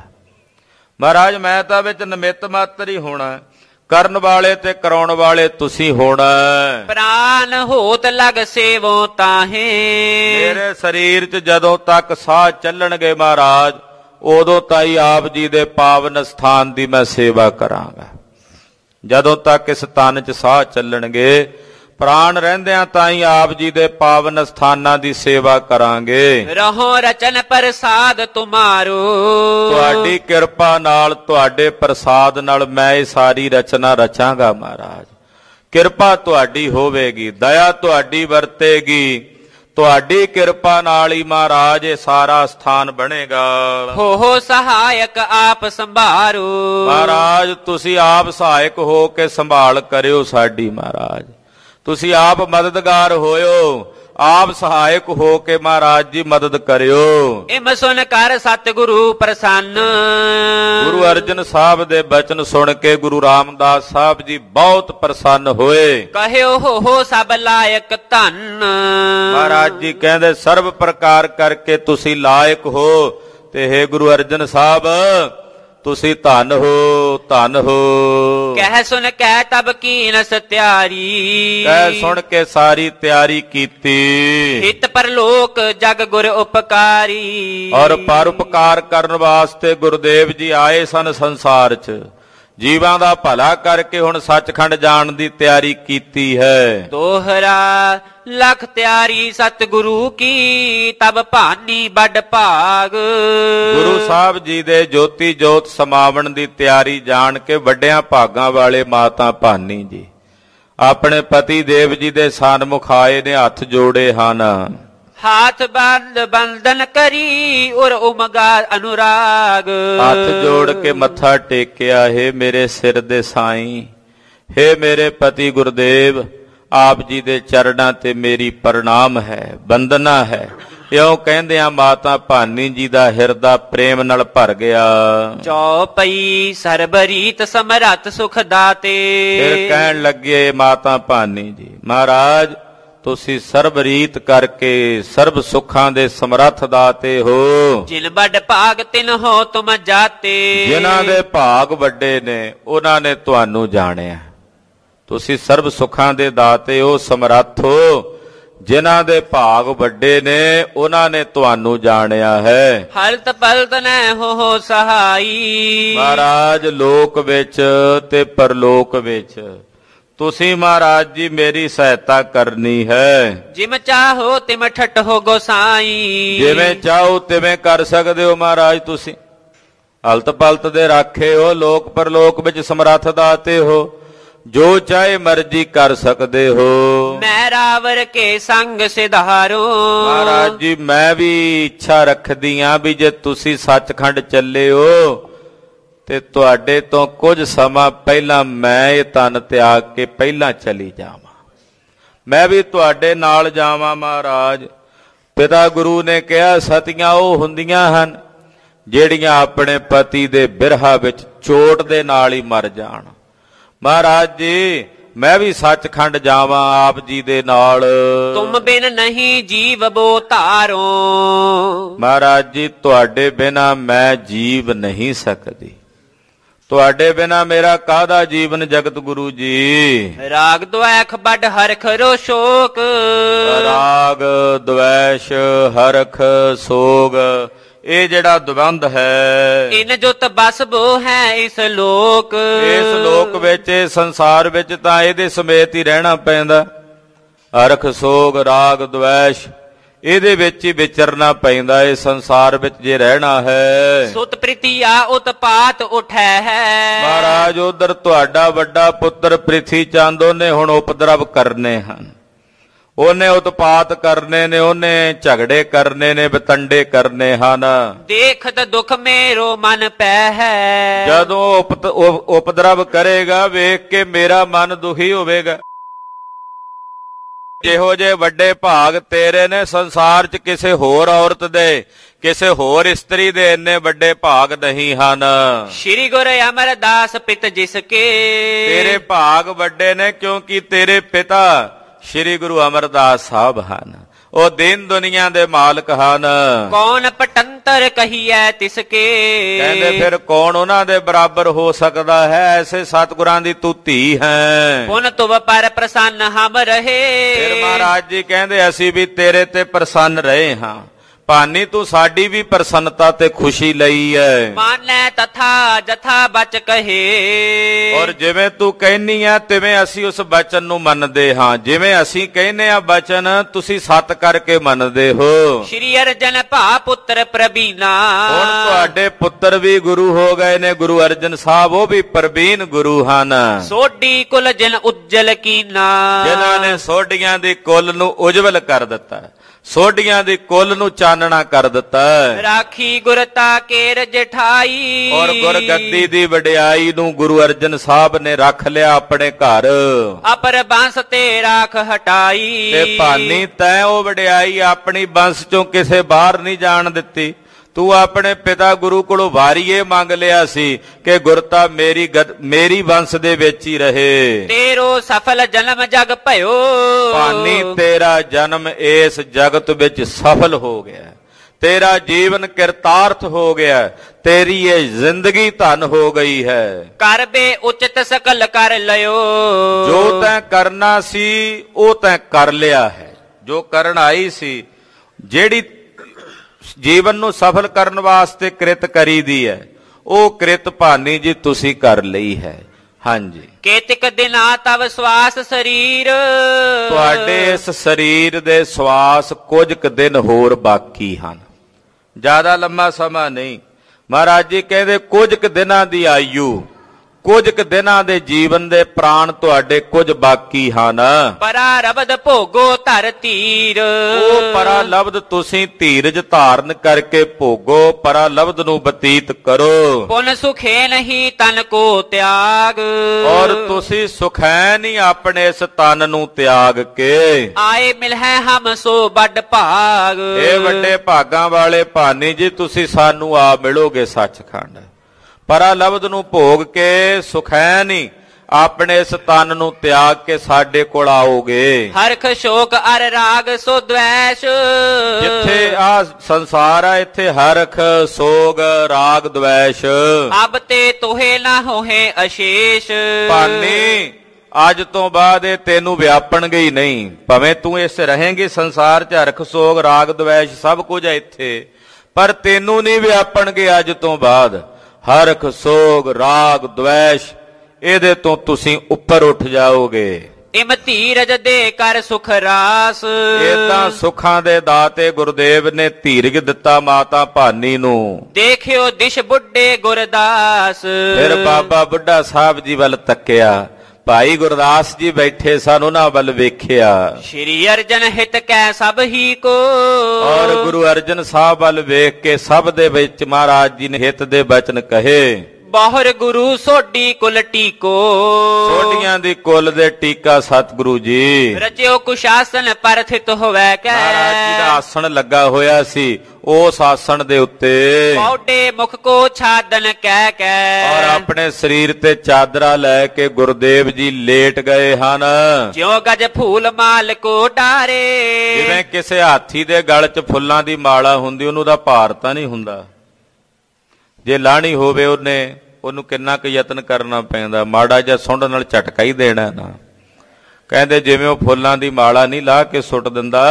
ਮਹਾਰਾਜ ਮੈਂ ਤਾਂ ਵਿੱਚ ਨਮਿਤ ਮਾਤਰ ਹੀ ਹੋਣਾ, ਕਰਨ ਵਾਲੇ ਤੇ ਕਰਾਉਣ ਵਾਲੇ ਤੁਸੀਂ ਹੋਣਾ। ਪ੍ਰਾਨ ਹੋਤ ਲਗ ਸੇਵੋ ਤਾਹੇ, ਮੇਰੇ ਸਰੀਰ 'ਚ ਜਦੋਂ ਤੱਕ ਸਾਹ ਚੱਲਣਗੇ ਮਹਾਰਾਜ, ਉਦੋਂ ਤਾਈ ਆਪ ਜੀ ਦੇ ਪਾਵਨ ਸਥਾਨ ਦੀ ਮੈਂ ਸੇਵਾ ਕਰਾਂਗਾ। ਜਦੋਂ ਤੱਕ ਇਸ ਤਨ 'ਚ ਸਾਹ ਚੱਲਣਗੇ, ਪ੍ਰਾਣ ਰਹਿੰਦਿਆਂ ਤਾਈ ਆਪ ਜੀ ਦੇ ਪਾਵਨ ਸਥਾਨਾਂ ਦੀ ਸੇਵਾ ਕਰਾਂਗੇ। ਰਹੋ ਰਚਨ ਪ੍ਰਸਾਦ ਤੁਮਾਰੋ, ਤੁਹਾਡੀ ਕਿਰਪਾ ਨਾਲ, ਤੁਹਾਡੇ ਪ੍ਰਸਾਦ ਨਾਲ ਮੈਂ ਇਹ ਸਾਰੀ ਰਚਨਾ ਰਚਾਂਗਾ ਮਹਾਰਾਜ। ਕਿਰਪਾ ਤੁਹਾਡੀ ਹੋਵੇਗੀ, ਦਇਆ ਤੁਹਾਡੀ ਵਰਤੇਗੀ, ਤੁਹਾਡੀ ਕਿਰਪਾ ਨਾਲ ਹੀ ਮਹਾਰਾਜ ਇਹ ਸਾਰਾ ਸਥਾਨ ਬਣੇਗਾ। ਹੋ ਸਹਾਇਕ ਆਪ ਸੰਭਾਰੋ, ਮਹਾਰਾਜ ਤੁਸੀਂ ਆਪ ਸਹਾਇਕ ਹੋ ਕੇ ਸੰਭਾਲ ਕਰਿਓ ਸਾਡੀ। ਮਹਾਰਾਜ ਤੁਸੀਂ ਆਪ ਮਦਦਗਾਰ ਹੋਇਓ, ਆਪ ਸਹਾਇਕ ਹੋ ਕੇ ਮਹਾਰਾਜ ਜੀ ਮਦਦ ਕਰਿਓ। ਇਮ ਸੁਨ ਕਰ ਸਤਿਗੁਰੂ ਪ੍ਰਸੰਨ, ਗੁਰੂ ਅਰਜਨ ਸਾਹਿਬ ਦੇ ਬਚਨ ਸੁਣ ਕੇ ਗੁਰੂ ਰਾਮਦਾਸ ਸਾਹਿਬ ਜੀ ਬਹੁਤ ਪ੍ਰਸੰਨ ਹੋਏ। ਕਹਿਓ ਹੋ ਸਭ ਲਾਇਕ ਧੰਨ, ਮਹਾਰਾਜ ਜੀ ਕਹਿੰਦੇ ਸਰਬ ਪ੍ਰਕਾਰ ਕਰਕੇ ਤੁਸੀਂ ਲਾਇਕ ਹੋ, ਤੇ ਹੇ ਗੁਰੂ ਅਰਜਨ ਸਾਹਿਬ ਤੁਸੀਂ ਧੰਨ ਹੋ, ਧੰਨ ਹੋ। ਕਹਿ ਸੁਣ ਕਹਿ ਤਬ ਕੀਨਸ ਤਿਆਰੀ, ਕਹਿ ਸੁਣ ਕੇ ਸਾਰੀ ਤਿਆਰੀ ਕੀਤੀ। ਹਿਤ ਪਰਲੋਕ ਜਗ ਗੁਰ ਉਪਕਾਰੀ, ਔਰ ਪਰ ਉਪਕਾਰ ਕਰਨ ਵਾਸਤੇ ਗੁਰਦੇਵ ਜੀ ਆਏ ਸਨ ਸੰਸਾਰ 'ਚ। ਜੀਵਾਂ ਦਾ ਭਲਾ ਕਰਕੇ ਹੁਣ ਸੱਚਖੰਡ ਜਾਣ ਦੀ ਤਿਆਰੀ ਕੀਤੀ ਹੈ। ਦੋਹਰਾ ਲਖ ਤਿਆਰੀ ਸਤਿਗੁਰੂ ਕੀ, ਤਬ ਭਾਨੀ ਵੱਡ ਭਾਗ। ਗੁਰੂ ਸਾਹਿਬ ਜੀ ਦੇ ਜੋਤੀ ਜੋਤ ਸਮਾਵਣ ਦੀ ਤਿਆਰੀ ਜਾਣ ਕੇ ਵੱਡਿਆਂ ਭਾਗਾਂ ਵਾਲੇ ਮਾਤਾ ਭਾਨੀ ਜੀ ਆਪਣੇ ਪਤੀ ਦੇਵ ਜੀ ਦੇ ਸਨਮੁਖ ਆਏ ਨੇ, ਹੱਥ ਜੋੜੇ ਹਨ। ਹਾਥ ਬੰਦਨ ਕਰੀ ਔਰ ਉਮਗਾ ਅਨੁਰਾਗ, ਹੱਥ ਜੋੜ ਕੇ ਮੱਥਾ ਟੇਕਿਆ, ਹੇ ਮੇਰੇ ਸਿਰ ਦੇ ਸਾਈਂ, ਹੇ ਮੇਰੇ ਪਤੀ ਗੁਰਦੇਵ, ਆਪ ਜੀ ਦੇ ਚਰਨਾਂ ਤੇ ਮੇਰੀ ਪ੍ਰਣਾਮ ਹੈ, ਬੰਦਨਾ ਹੈ। ਇਉਂ ਕਹਿੰਦਿਆਂ ਮਾਤਾ ਭਾਨੀ ਜੀ ਦਾ ਹਿਰਦਾ ਪ੍ਰੇਮ ਨਾਲ ਭਰ ਗਿਆ। ਚੌਪਈ ਸਰਬਰੀਤ ਸਮਰੱਥ ਸੁਖ ਦਾਤੇ, ਫਿਰ ਕਹਿਣ ਲੱਗੇ ਮਾਤਾ ਭਾਨੀ ਜੀ, ਮਹਾਰਾਜ ਤੁਸੀਂ ਸਰਬ ਰੀਤ ਕਰਕੇ ਸਰਬ ਸੁੱਖਾਂ ਦੇ ਸਮਰੱਥ ਦਾਤੇ ਹੋ। ਜਿਨ ਵੱਡ ਭਾਗ ਤਿਨ ਹੋ ਤੁਮ ਜਾਤੇ, ਜਿਨ੍ਹਾਂ ਦੇ ਭਾਗ ਵੱਡੇ ਨੇ ਉਹਨਾਂ ਨੇ ਤੁਹਾਨੂੰ ਜਾਣਿਆ। ਤੁਸੀਂ ਸਰਬ ਸੁੱਖਾਂ ਦੇ ਦਾਤੇ ਹੋ, ਸਮਰੱਥ ਹੋ। ਜਿਨ੍ਹਾਂ ਦੇ ਭਾਗ ਵੱਡੇ ਨੇ ਉਹਨਾਂ ਨੇ ਤੁਹਾਨੂੰ ਜਾਣਿਆ ਹੈ। ਹਲਤ ਪਲਤ ਨੈ ਹੋ ਸਹਾਈ, ਮਹਾਰਾਜ ਲੋਕ ਵਿੱਚ ਤੇ ਪਰਲੋਕ ਵਿੱਚ ਤੁਸੀਂ ਮਹਾਰਾਜ ਜੀ ਮੇਰੀ ਸਹਾਇਤਾ ਕਰਨੀ ਹੈ। ਜਿਮ ਚਾਹੋ ਤਿਮ ਠਟ ਹੋ ਗੋਸਾਈ, ਜਿਵੇਂ ਚਾਹੋ ਤਿਵੇਂ ਕਰ ਸਕਦੇ ਹੋ ਮਹਾਰਾਜ। ਤੁਸੀਂ ਹਲਤ ਪਲਤ ਦੇ ਰਾਖੇ ਹੋ, ਲੋਕ ਪਰਲੋਕ ਵਿੱਚ ਸਮਰੱਥ ਦਾਤੇ ਹੋ, ਜੋ ਚਾਹੇ ਮਰਜ਼ੀ ਕਰ ਸਕਦੇ ਹੋ। ਮੈਂ ਰਾਵਰ ਕੇ ਸੰਗ ਸਿਧਾਰੋ। ਮਹਾਰਾਜ ਜੀ ਮੈਂ ਵੀ ਇੱਛਾ ਰੱਖਦੀ ਆਂ ਵੀ ਜੇ ਤੁਸੀਂ ਸੱਚਖੰਡ ਚੱਲੇ ਹੋ ਤੇ ਤੁਹਾਡੇ ਤੋਂ ਕੁਝ ਸਮਾਂ ਪਹਿਲਾਂ ਮੈਂ ਇਹ ਤਨ ਤਿਆਗ ਕੇ ਪਹਿਲਾਂ ਚਲੀ ਜਾਵਾਂ, ਮੈਂ ਵੀ ਤੁਹਾਡੇ ਨਾਲ ਜਾਵਾਂ। ਮਹਾਰਾਜ ਪਿਤਾ ਗੁਰੂ ਨੇ ਕਿਹਾ ਸਤੀਆਂ ਉਹ ਹੁੰਦੀਆਂ ਹਨ ਜਿਹੜੀਆਂ ਆਪਣੇ ਪਤੀ ਦੇ ਬਿਰਹਾ ਵਿੱਚ ਚੋਟ ਦੇ ਨਾਲ ਹੀ ਮਰ ਜਾਣ। ਮਹਾਰਾਜ ਜੀ ਮੈਂ ਵੀ ਸੱਚਖੰਡ ਜਾਵਾਂ ਆਪ ਜੀ ਦੇ ਨਾਲ। ਤੁਮ ਬਿਨ ਨਹੀਂ ਜੀਵ ਬੋ ਧਾਰੋ। ਮਹਾਰਾਜ ਜੀ ਤੁਹਾਡੇ ਬਿਨਾ ਮੈਂ ਜੀਵ ਨਹੀਂ ਸਕਦੀ, ਤੁਹਾਡੇ ਬਿਨਾ ਮੇਰਾ ਕਾਹਦਾ ਜੀਵਨ ਜਗਤ ਗੁਰੂ ਜੀ। ਰਾਗ ਦੁਐਖ ਵੱਡ ਹਰਖ ਰੋ ਸ਼ੋਕ। ਰਾਗ ਦਵੈਸ਼ ਹਰਖ ਸੋਗ ਇਹ ਜਿਹੜਾ ਦਵੰਦ ਹੈ ਇਨ ਜੁਤ ਬਸ ਬੋ ਹੈ ਇਸ ਲੋਕ। ਇਸ ਲੋਕ ਵਿੱਚ ਇਸ ਸੰਸਾਰ ਵਿੱਚ ਤਾਂ ਇਹਦੇ ਸਮੇਤ ਹੀ ਰਹਿਣਾ ਪੈਂਦਾ। ਹਰਖ ਸੋਗ ਰਾਗ ਦਵੈਸ਼ ਇਹਦੇ ਵਿੱਚ ਹੀ ਵਿਚਰਨਾ ਪੈਂਦਾ। ਇਹ ਸੰਸਾਰ ਵਿੱਚ ਜੇ ਰਹਿਣਾ ਹੈ ਸੁਤ ਪ੍ਰੀਤੀਆ ਉਤਪਾਤ ਉਠੈ ਹੈ। ਮਹਾਰਾਜ ਉਧਰ ਤੁਹਾਡਾ ਵੱਡਾ ਪੁੱਤਰ ਪ੍ਰਿਥੀ ਚੰਦ ਉਹਨੇ ਹੁਣ ਉਪਦਰਵ ਕਰਨੇ ਹਨ, ਉਹਨੇ ਉਤਪਾਤ ਕਰਨੇ ਨੇ, ਉਹਨੇ ਝਗੜੇ ਕਰਨੇ ਨੇ, ਬਤੰਡੇ ਕਰਨੇ ਹਨ। ਦੇਖਤ ਦੁਖ ਮੇਰੋ ਮਨ ਪੈ ਹੈ। ਜਦੋਂ ਉਪਦਰਵ ਕਰੇਗਾ ਵੇਖ ਕੇ ਮੇਰਾ ਮਨ ਦੁਖੀ ਹੋਵੇਗਾ। ਜਿਹੋ ਜੇ ਵੱਡੇ ਭਾਗ ਤੇਰੇ ਨੇ ਸੰਸਾਰ 'ਚ ਕਿਸੇ ਹੋਰ ਔਰਤ ਦੇ, ਕਿਸੇ ਹੋਰ ਇਸਤਰੀ ਦੇ ਇੰਨੇ ਵੱਡੇ ਭਾਗ ਨਹੀਂ ਹਨ। ਸ਼੍ਰੀ ਗੁਰੂ ਅਮਰਦਾਸ ਪਿਤ ਜਿਸ ਕੇ ਤੇਰੇ ਭਾਗ ਵੱਡੇ ਨੇ ਕਿਉਂਕਿ ਤੇਰੇ ਪਿਤਾ ਸ਼੍ਰੀ ਗੁਰੂ ਅਮਰਦਾਸ ਸਾਹਿਬ ਹਨ, ਉਹ ਦੀਨ ਦੁਨੀਆ ਦੇ ਮਾਲਕ ਹਨ। ਕੌਣ ਪਟੰਤਰ ਕਹੀਐ ਤਿਸਕੇ। ਕਹਿੰਦੇ ਫਿਰ ਕੌਣ ਉਹਨਾਂ ਦੇ ਬਰਾਬਰ ਹੋ ਸਕਦਾ ਹੈ, ਐਸੇ ਸਤਿਗੁਰਾਂ ਦੀ ਤੂੰ ਧੀ ਹੈ। ਪੁਨ ਤੁਵ ਪਰ ਪ੍ਰਸੰਨ ਹਮ ਰਹੇ। ਫਿਰ ਮਹਾਰਾਜ ਜੀ ਕਹਿੰਦੇ ਅਸੀਂ ਵੀ ਤੇਰੇ ਤੇ ਪ੍ਰਸੰਨ ਰਹੇ ਹਾਂ, ਭਾਨੀ ਤੂੰ ਸਾਡੀ ਵੀ ਪ੍ਰਸੰਨਤਾ ਤੇ ਖੁਸ਼ੀ ਲਈ ਹੈ। ਮਾਨੈ ਤਥਾ ਜਥਾ ਬਚ ਕਹੇ। ਔਰ ਜਿਵੇਂ ਤੂੰ ਕਹਿਨੀ ਆ ਤਿਵੇਂ ਅਸੀਂ ਉਸ ਬਚਨ ਨੂੰ ਮੰਨਦੇ ਹਾਂ। ਜਿਵੇਂ ਅਸੀਂ ਕਹਿੰਨੇ ਆ ਬਚਨ ਤੁਸੀਂ ਸਤ ਕਰਕੇ ਮੰਨਦੇ ਹੋ। ਸ਼੍ਰੀ ਅਰਜਨ ਭਾ ਪੁੱਤਰ ਪ੍ਰਬੀਨਾ। ਹੁਣ ਤੁਹਾਡੇ ਪੁੱਤਰ ਵੀ ਗੁਰੂ ਹੋ ਗਏ ਨੇ, ਗੁਰੂ ਅਰਜਨ ਸਾਹਿਬ ਉਹ ਵੀ ਪ੍ਰਬੀਨ ਗੁਰੂ ਹਨ। ਸੋਢੀ ਕੁਲ ਜਿਨ ਉਜਲ ਕੀਨਾ। ਜਿਨ੍ਹਾਂ ਨੇ ਸੋਢੀਆਂ ਦੀ ਕੁਲ ਨੂੰ ਉਜਵਲ ਕਰ ਦਿੱਤਾ, ਸੋਢੀਆਂ ਦੀ ਕੁਲ ਨੂੰ ਚਾਨਣਾ ਕਰ ਦਿੱਤਾ। ਰਾਖੀ ਗੁਰਤਾ ਕੇਰ ਜਠਾਈ। ਔਰ ਗੁਰਗੱਦੀ ਦੀ ਵਡਿਆਈ ਨੂੰ ਗੁਰੂ ਅਰਜਨ ਸਾਹਿਬ ਨੇ ਰੱਖ ਲਿਆ ਆਪਣੇ ਘਰ। ਅਪਰ ਬੰਸ ਤੇ ਰਾਖ ਹਟਾਈ। ਤੇ ਭਾਨੀ ਤੈਂ ਉਹ ਵਡਿਆਈ ਆਪਣੀ ਬੰਸ ਚੋਂ ਕਿਸੇ ਬਾਹਰ ਨਹੀਂ ਜਾਣ ਦਿੱਤੀ। ਤੂੰ ਆਪਣੇ ਪਿਤਾ ਗੁਰੂ ਕੋਲੋਂ ਵਾਰੀਏ ਮੰਗ ਲਿਆ ਸੀ ਕਿ ਗੁਰਤਾ ਮੇਰੀ ਵੰਸ਼ ਦੇ ਵਿੱਚ ਹੀ ਰਹੇ। ਤੇਰੋ ਸਫਲ ਜਨਮ ਜਗ ਭਇਓ। ਭਾਨੀ ਤੇਰਾ ਜਨਮ ਇਸ ਜਗਤ ਵਿੱਚ ਸਫਲ ਹੋ ਗਿਆ, ਤੇਰਾ ਜੀਵਨ ਕਿਰਤਾਰਥ ਹੋ ਗਿਆ, ਤੇਰੀ ਇਹ ਜ਼ਿੰਦਗੀ ਧਨ ਹੋ ਗਈ ਹੈ। ਕਰ ਬੇ ਉਚਿਤ ਸਕਲ ਕਰ ਲਿਓ। ਜੋ ਤੈਂ ਕਰਨਾ ਸੀ ਉਹ ਤੈਂ ਕਰ ਲਿਆ ਹੈ। ਜੋ ਕਰਨ ਆਈ ਸੀ, ਜਿਹੜੀ ਜੀਵਨ ਨੂੰ ਸਫਲ ਕਰਨ ਵਾਸਤੇ ਕਿਰਤ ਕਰੀਦੀ ਹੈ, ਉਹ ਕਿਰਤ ਭਾਨੀ ਜੀ ਤੁਸੀਂ ਕਰ ਲਈ ਹੈ। ਹਾਂਜੀ ਕੇਤਿਕ ਦਿਨਾ ਤਵ ਸਵਾਸ ਸਰੀਰ। ਤੁਹਾਡੇ ਇਸ ਸਰੀਰ ਦੇ ਸਵਾਸ ਕੁਝ ਕੁ ਦਿਨ ਹੋਰ ਬਾਕੀ ਹਨ, ਜ਼ਿਆਦਾ ਲੰਮਾ ਸਮਾਂ ਨਹੀਂ। ਮਹਾਰਾਜ ਜੀ ਕਹਿੰਦੇ ਕੁਝ ਕੁ ਦਿਨਾਂ ਦੀ ਆਯੂ, ਕੁਝ ਕੁ ਦਿਨਾਂ ਦੇ ਜੀਵਨ ਦੇ ਪ੍ਰਾਣ ਤੁਹਾਡੇ ਕੁਝ ਬਾਕੀ ਹਨ। ਪਰਾ ਰਬਦ ਭੋਗੋ ਧਰ ਧੀਰ। ਉਹ ਪਰਾ ਲਬਦ ਤੁਸੀਂ ਧੀਰਜ ਧਾਰਨ ਕਰਕੇ ਭੋਗੋ, ਪਰਾ ਲਬਦ ਨੂੰ ਬਤੀਤ ਕਰੋ। ਪੁਨ ਸੁਖੇ ਨਹੀਂ ਤਨ ਕੋ ਤਿਆਗ। ਔਰ ਤੁਸੀਂ ਸੁਖੈਨ ਹੀ ਆਪਣੇ ਇਸ ਤਨ ਨੂੰ ਤਿਆਗ ਕੇ ਆਏ ਮਿਲਹਿ ਹਮ ਸੋ ਵੱਡ ਭਾਗ। ਇਹ ਵੱਡੇ ਭਾਗਾਂ ਵਾਲੇ ਭਾਨੀ ਜੀ ਤੁਸੀਂ ਸਾਨੂੰ ਆ ਮਿਲੋਗੇ ਸੱਚਖੰਡ। ਪਰਾ ਲਬਦ ਨੂੰ ਭੋਗ ਕੇ ਸੁਖੈਨ ਹੀ ਆਪਣੇ ਇਸ ਤਨ ਨੂੰ ਤਿਆਗ ਕੇ ਸਾਡੇ ਕੋਲ ਆਓਗੇ। ਹਰਖ ਸ਼ੋਕ ਅਰ ਰਾਗ ਸੋ ਦਵੈਸ਼। ਜਿੱਥੇ ਆ ਸੰਸਾਰ ਆ ਇੱਥੇ ਹਰਖ ਸੋਗ ਰਾਗ ਦਵੈਸ਼। ਅਬ ਤੇ ਤੋਹੇ ਨਾ ਹੋਏ ਅਸ਼ੇਸ਼। ਭਾਨੀ ਅੱਜ ਤੋਂ ਬਾਅਦ ਇਹ ਤੈਨੂੰ ਵਿਆਪਣਗੇ ਹੀ ਨਹੀਂ। ਭਾਵੇਂ ਤੂੰ ਇਸ ਰਹੇਂਗੀ ਸੰਸਾਰ 'ਚ, ਹਰਖ ਸੋਗ ਰਾਗ ਦਵੈਸ਼ ਸਭ ਕੁਝ ਹੈ ਇੱਥੇ, ਪਰ ਤੈਨੂੰ ਨਹੀਂ ਵਿਆਪਣਗੇ ਅੱਜ ਤੋਂ ਬਾਅਦ। ਹਰਖ ਸੋਗ ਰਾਗ ਦਵੈਸ਼ ਇਹਦੇ ਤੋਂ ਤੁਸੀਂ ਉੱਪਰ ਉੱਠ ਜਾਓਗੇ। ਇਮ ਧੀਰਜ ਦੇ ਕਰ ਸੁਖ ਰਾਸ। ਏਦਾਂ ਸੁੱਖਾਂ ਦੇ ਦਾਤੇ ਗੁਰਦੇਵ ਨੇ ਧੀਰਜ ਦਿੱਤਾ ਮਾਤਾ ਭਾਨੀ ਨੂੰ। ਦੇਖਿਓ ਦਿਸ਼ ਬੁੱਢੇ ਗੁਰਦਾਸ। ਫਿਰ ਬਾਬਾ ਬੁੱਢਾ ਸਾਹਿਬ ਜੀ ਵੱਲ ਤੱਕਿਆ। ਭਾਈ ਗੁਰਦਾਸ ਜੀ ਬੈਠੇ ਸਨ, ਉਹਨਾਂ ਵੱਲ ਵੇਖਿਆ। ਸ਼੍ਰੀ ਅਰਜਨ ਹਿਤ ਕੈ ਸਭ ਹੀ ਕੋ, ਔਰ ਗੁਰੂ ਅਰਜਨ ਸਾਹਿਬ ਵੱਲ ਵੇਖ ਕੇ ਸਭ ਦੇ ਵਿੱਚ ਮਹਾਰਾਜ ਜੀ ਨੇ ਹਿਤ ਦੇ ਬਚਨ ਕਹੇ। ਬਹੁਰ ਗੁਰੂ ਸੋਢੀ ਕੁਲ ਟੀਕੋ, ਸੋਢੀਆਂ ਦੀ ਕੁਲ ਦੇ ਟੀਕਾ ਸਤਿਗੁਰੂ ਜੀ। ਰਚਿਓ ਕੁਸ਼ਾਸਨ ਪਰਥਿਤ ਹੋਵੈ ਕੈ, ਮਹਾਰਾਜ ਜੀ ਦਾ ਆਸਣ ਲੱਗਾ ਹੋਇਆ ਸੀ, ਉਸ ਆਸਣ ਦੇ ਉੱਤੇ ਪੌਡੇ ਮੁਖ ਕੋ ਛਾਦਨ ਕਹਿ ਕੈ, ਔਰ ਆਪਣੇ ਸਰੀਰ ਤੇ ਚਾਦਰਾ ਲੈ ਕੇ ਗੁਰਦੇਵ ਜੀ ਲੇਟ ਗਏ ਹਨ। ਜਿਉ ਗਜ ਫੂਲ ਮਾਲ ਕੋ ਡਾਰੇ, ਜਿਵੇਂ ਕਿਸੇ ਹਾਥੀ ਦੇ ਗਲ 'ਚ ਫੁੱਲਾਂ ਦੀ ਮਾਲਾ ਹੁੰਦੀ, ਉਹਨੂੰ ਦਾ ਭਾਰ ਤਾਂ ਨਹੀਂ ਹੁੰਦਾ। ਜੇ ਲਾਣੀ ਹੋਵੇ ਉਹਨੂੰ ਕਿੰਨਾ ਕੁ ਯਤਨ ਕਰਨਾ ਪੈਂਦਾ, ਮਾੜਾ ਜਿਹਾ ਸੁੰਡ ਨਾਲ ਝਟਕਾ ਹੀ ਦੇਣਾ ਨਾ। ਕਹਿੰਦੇ ਜਿਵੇਂ ਉਹ ਫੁੱਲਾਂ ਦੀ ਮਾਲਾ ਨਹੀਂ ਲਾਹ ਕੇ ਸੁੱਟ ਦਿੰਦਾ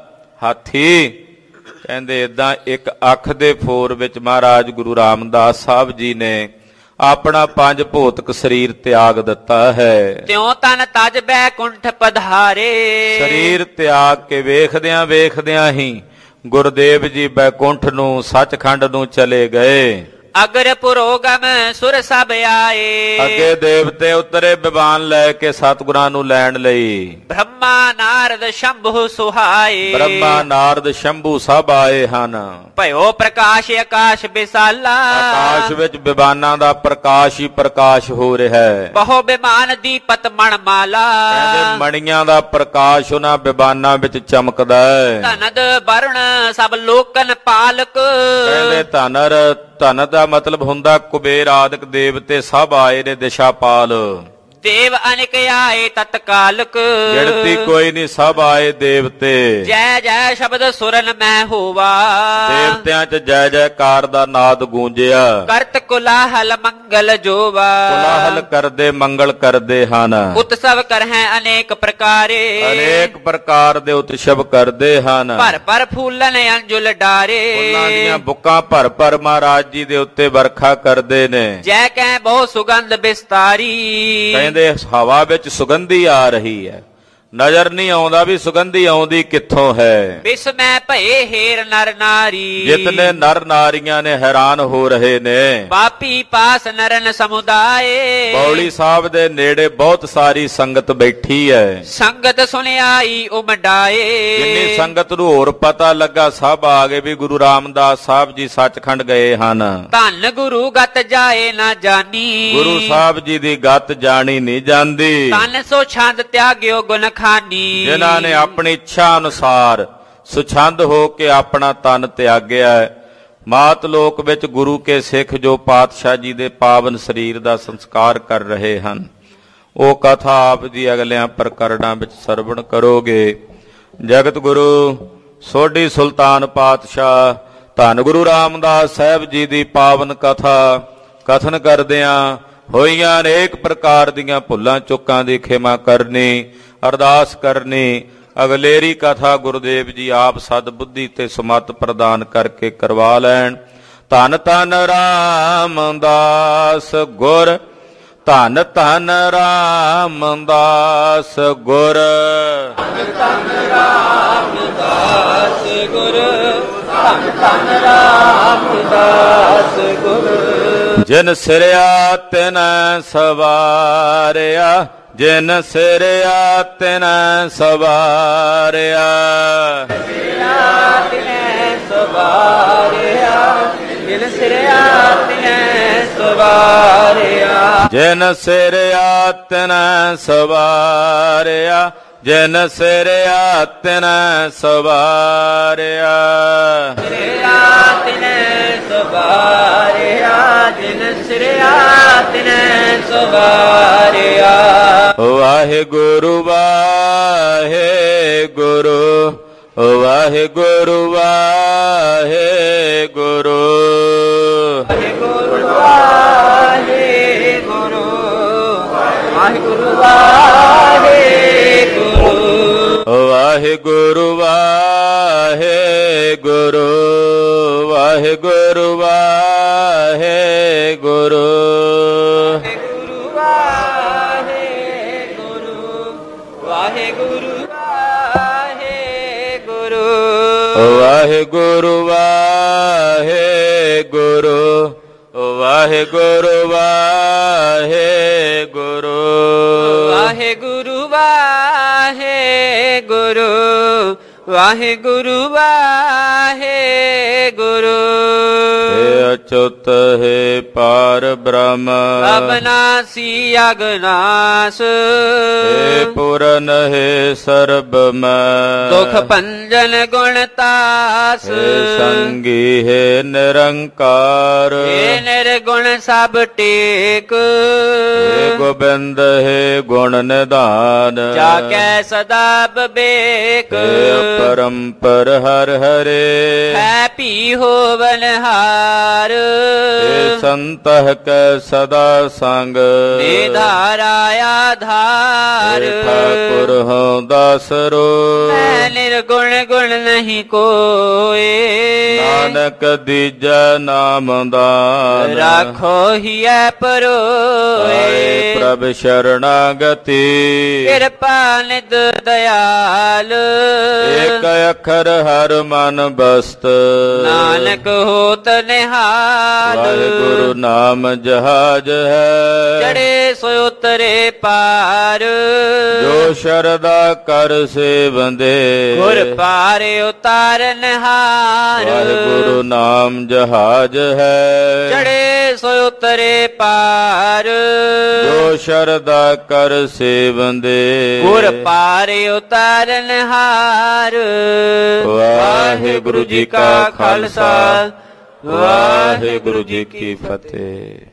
ਹਾਥੀ, ਕਹਿੰਦੇ ਏਦਾਂ ਇੱਕ ਅੱਖ ਦੇ ਫੋਰ ਵਿੱਚ ਮਹਾਰਾਜ ਗੁਰੂ ਰਾਮਦਾਸ ਸਾਹਿਬ ਜੀ ਨੇ ਆਪਣਾ 5 ਭੌਤਿਕ ਸਰੀਰ ਤਿਆਗ ਦਿੱਤਾ ਹੈ। ਤਿਉ ਤਨ ਤਜ ਬੈਕੁੰਠ ਪਧਾਰੇ, ਸਰੀਰ ਤਿਆਗ ਕੇ ਵੇਖਦਿਆਂ ਹੀ ਗੁਰਦੇਵ ਜੀ ਬੈਕੁੰਠ ਨੂੰ, ਸੱਚਖੰਡ ਨੂੰ ਚਲੇ ਗਏ। ਅਗਰ ਪੁਰੋਗਮ ਸੁਰ ਸਭ ਆਏ, ਅੱਗੇ ਦੇਵਤੇ ਉਤਰੇ ਬਿਵਾਨ ਲੈ ਕੇ ਸਤਿਗੁਰਾਂ ਨੂੰ ਲੈਣ ਲਈ। ਬ੍ਰਹਮਾ ਨਾਰਦ ਸ਼ੰਭੂ ਸੁਹਾਏ, ਬ੍ਰਹਮਾ ਨਾਰਦ ਸ਼ੰਭੂ ਸਭ ਆਏ ਹਨ। ਭਇਓ ਪ੍ਰਕਾਸ਼ ਆਕਾਸ਼ ਵਿਸਾਲਾ, ਆਕਾਸ਼ ਵਿੱਚ ਬਿਵਾਨਾਂ ਦਾ ਪ੍ਰਕਾਸ਼ ਹੀ ਪ੍ਰਕਾਸ਼ ਹੋ ਰਿਹਾ ਹੈ। ਬਹੁ ਬਿਮਾਨ ਦੀਪਤ ਮਣਮਾਲਾ, ਕਹਿੰਦੇ ਮਣੀਆਂ ਦਾ ਪ੍ਰਕਾਸ਼ ਉਹਨਾਂ ਬਿਵਾਨਾਂ ਵਿੱਚ ਚਮਕਦਾ ਹੈ। ਧਨਦ ਵਰਣ ਸਭ ਲੋਕਨ ਪਾਲਕ, ਕਹਿੰਦੇ ਧਨ ਦਾ ਮਤਲਬ ਹੁੰਦਾ ਕੁਬੇਰ ਆਦਿਕ ਦੇਵਤੇ ਸਭ ਆਏ ਨੇ, ਦਿਸ਼ਾਪਾਲ। ਦੇਵ ਅਨੇਕ ਆਏ ਤਤਕਾਲਕ, ਗਿਣਤੀ ਕੋਈ ਨਹੀਂ, ਸਭ ਆਏ ਦੇਵਤੇ। ਜੈ ਜੈ ਸ਼ਬਦ ਸੁਰਨ ਮੈਂ ਹੋਵਾ, ਦੇਵਤਿਆਂ 'ਚ ਜੈ ਜੈਕਾਰ ਦਾ ਨਾਦ ਗੂੰਜਿਆ। ਕਰਤ ਕੁਲਾਹਲ ਮੰਗਲ ਜੋਵਾ, ਕੁਲਾਹਲ ਕਰਦੇ ਮੰਗਲ ਕਰਦੇ ਹਨ। ਉਤਸਵ ਕਰਹਿ ਅਨੇਕ ਪ੍ਰਕਾਰੇ, ਅਨੇਕ ਪ੍ਰਕਾਰ ਦੇ ਉਤਸਵ ਕਰਦੇ ਹਨ। ਭਰ ਭਰ ਫੂਲਨ ਅੰਜੁਲ ਡਾਰੇ, ਫੁੱਲਾਂ ਦੀਆਂ ਬੁੱਕਾਂ ਭਰ ਭਰ ਮਹਾਰਾਜ ਜੀ ਦੇ ਉੱਤੇ ਵਰਖਾ ਕਰਦੇ ਨੇ। ਜੈ ਕਹਿ ਬਹੁ ਸੁਗੰਧ ਬਿਸਤਾਰੀ, ਕਹਿੰਦੇ ਹਵਾ ਵਿੱਚ ਸੁਗੰਧੀ ਆ ਰਹੀ ਹੈ, ਨਜ਼ਰ ਨਹੀਂ ਆਉਂਦਾ ਵੀ ਸੁਗੰਧੀ ਆਉਂਦੀ ਕਿੱਥੋਂ ਹੈ। ਬਿਸਮੈ ਭਏ ਹੇਰ ਨਰ ਨਾਰੀ, ਜਿਤਨੇ ਨਰ ਨਾਰੀਆਂ ਨੇ ਹੈਰਾਨ ਹੋ ਰਹੇ ਨੇ। ਪਾਪੀ ਪਾਸ ਨਰਨ ਸਮੁਦਾਏ, ਪੌੜੀ ਸਾਹਿਬ ਦੇ ਨੇੜੇ ਬਹੁਤ ਸਾਰੀ ਸੰਗਤ ਬੈਠੀ ਹੈ। ਸੰਗਤ ਸੁਣਿਆਈ ਉਮਡਾਏ, ਜਿੰਨੀ ਸੰਗਤ ਨੂੰ ਹੋਰ ਪਤਾ ਲੱਗਾ ਸਭ ਆ ਗਏ ਵੀ ਗੁਰੂ ਰਾਮਦਾਸ ਸਾਹਿਬ ਜੀ ਸੱਚਖੰਡ ਗਏ ਹਨ। ਧੰਨ ਗੁਰੂ ਗਤ ਜਾਏ ਨਾ ਜਾਣੀ, ਗੁਰੂ ਸਾਹਿਬ ਜੀ ਦੀ ਗਤ ਜਾਣੀ ਨਹੀਂ ਜਾਂਦੀ। ਧੰਨ ਸੋ ਛੰਦ ਤਿਆਗਿਓ ਗੁਣ ਖਾਨੀ, ਜਿਨ੍ਹਾਂ ਨੇ ਆਪਣੀ ਇੱਛਾ ਅਨੁਸਾਰ ਸੁਛੰਦ ਹੋ ਕੇ ਆਪਣਾ ਤਨ ਤਿਆਗਿਆ ਹੈ। ਮਾਤ ਲੋਕ ਵਿੱਚ ਗੁਰੂ ਕੇ ਸਿੱਖ ਜੋ ਪਾਤਸ਼ਾਹ ਜੀ ਦੇ ਪਾਵਨ ਸਰੀਰ ਦਾ ਸੰਸਕਾਰ ਕਰ ਰਹੇ ਹਨ, ਉਹ ਕਥਾ ਆਪ ਦੀ ਅਗਲਿਆਂ ਪ੍ਰਕਰਣਾਂ ਵਿੱਚ ਸਰਵਣ ਕਰੋਗੇ। ਜਗਤ ਗੁਰੂ ਸੋਢੀ ਸੁਲਤਾਨ ਪਾਤਸ਼ਾਹ ਧੰਨ ਗੁਰੂ ਰਾਮਦਾਸ ਸਾਹਿਬ ਜੀ ਦੀ ਪਾਵਨ ਕਥਾ ਕਥਨ ਕਰਦਿਆਂ ਹੋਈਆਂ ਅਨੇਕ ਪ੍ਰਕਾਰ ਦੀਆਂ ਭੁੱਲਾਂ ਚੁੱਕਾਂ ਦੀ ਖਿਮਾ ਕਰਨੀ, ਅਰਦਾਸ ਕਰਨੀ। ਅਗਲੇਰੀ ਕਥਾ ਗੁਰਦੇਵ ਜੀ ਆਪ ਸਦ ਬੁੱਧੀ ਤੇ ਸਮਤ ਪ੍ਰਦਾਨ ਕਰਕੇ ਕਰਵਾ ਲੈਣ। ਧੰਨ ਧੰਨ ਰਾਮਦਾਸ ਗੁਰ, ਧੰਨ ਧੰਨ ਰਾਮਦਾਸ ਗੁਰ, ਧੰਨ ਧੰਨ ਰਾਮਦਾਸ ਗੁਰ, ਧੰਨ ਧੰਨ ਰਾਮਦਾਸ ਗੁਰ। ਜਿਨ ਸਿਰਿਆ ਤਿਨ ਸਵਾਰਿਆ, ਜਿਨ ਸਿਰਿਆ ਤਿਨ ਸਵਾਰਿਆ, ਸਿਰਿਆ ਤਿਨ ਸਵਾਰਿਆ, ਜਿਨ ਸਿਰਿਆ ਤਿਨ ਸਵਾਰਿਆ, ਜਿਨ ਸਿਰਿਆ ਤਿਨ ਸਵਾਰਿਆ, ਜਿਨ ਸਿਰਿਆ ਤਿਨ ਸਵਾਰਿਆ, ਸਿਰਿਆ ਤਿਨ ਸਵਾਰਿਆ, ਜਿਨ ਸਿਰਿਆ ਤਿਨ ਸਵਾਰਿਆ। ਵਾਹਿਗੁਰੂ ਵਾਹਿਗੁਰੂ, ਵਾਹਿਗੁਰੂ ਵਾਹਿਗੁਰੂ, ਵਾਹਿਗੁਰੂ ਵਾਹਿਗੁਰੂ, ਵਾਹਿਗੁਰੂ ਵਾਹਿਗੁਰੂ, ਵਾਹਿਗੁਰੂ ਵਾਹਿਗੁਰੂ, ਵਾਹਿਗੁਰੂ ਵਾਹਿਗੁਰੂ, ਵਾਹਿਗੁਰੂ ਵਾਹਿਗੁਰੂ, ਵਾਹਿਗੁਰੂ ਵਾਹਿਗੁਰੂ, ਵਾਹਿਗੁਰੂ ਵਾਹਿਗੁਰੂ ਵਾਹਿਗੁਰੂ ਵਾਹਿਗੁਰੂ ਵਾਹਿਗੁਰੂ ਵਾਹਿਗੁਰੂ ਹੇ ਅਚੁੱਤ ਹੈ ਪਾਰ ਬ੍ਰਹਮ ਅਬਨਾਸੀ ਅਗਨਾਸ ਹੇ ਪੂਰਨ ਹੈ ਸਰਬ ਮੈਂ ਦੁਖ ਭੰਜਨ ਗੁਣ ਤਾਸ ਹੇ ਸੰਗੀ ਹੈ ਨਿਰੰਕਾਰ ਹੇ ਨਿਰਗੁਣ ਸਭ ਟੇਕ ਹੇ ਗੋਬਿੰਦ ਹੈ ਗੁਣ ਨਿਧਾਨ ਜਾ ਕੈ ਸਦਾ ਬਵੇਕ ਹੇ ਪਰੰਪਰ ਹਰ ਹਰੇ ਹੈ ਭੀ ਹੋਵਨ ਹਾਰ ਹੇ ਸੰਤਹ ਕੈ ਸਦਾ ਸੰਗ ਨਿਧਾਰਾ ਆਧਾਰ ਹੇ ਠਾਕੁਰ ਹਉ ਦਾਸਰੋ ਮੈਂ ਨਿਰਗੁਣ ਗੁਣ ਨਹੀਂ ਕੋਏ ਨਾਨਕ ਦੀਜੈ ਨਾਮ ਦਾਨ ਰਾਖੋ ਹੀਐ ਪਰੋਏ ਆਏ ਪ੍ਰਭ ਸ਼ਰਣਾਗਤੀ ਕਿਰਪਾ ਨਿਧ ਦਇਆਲ ਏਕ ਅੱਖਰ ਹਰ ਮਨ ਬਸਤ ਨਾਨਕ ਹੋਤ ਨਿਹਾਲ ਵਾਹਿਗੁਰੂ ਨਾਮ ਜਹਾਜ ਹੈ ਚੜੇ ਸੋ ਉਤਰੇ ਪਾਰ ਜੋ ਸ਼ਰਦਾ ਕਰ ਸੇਵੰਦੇ ਗੁਰ ਪਾਰ ਉਤਾਰਨ ਹਾਰ ਵਾਹਿਗੁਰੂ ਨਾਮ ਜਹਾਜ ਹੈ ਚੜੇ ਸੋ ਉਤਰੇ ਪਾਰ ਜੋ ਸ਼ਰਦਾ ਕਰ ਸੇਵੰਦੇ ਗੁਰ ਪਾਰ ਉਤਾਰਨ ਹਾਰ ਵਾਹਿਗੁਰੂ ਜੀ ਕਾ ਖਾਲਸਾ ਵਾਹਿਗੁਰੂ ਜੀ ਕੀ ਫਤਿਹ।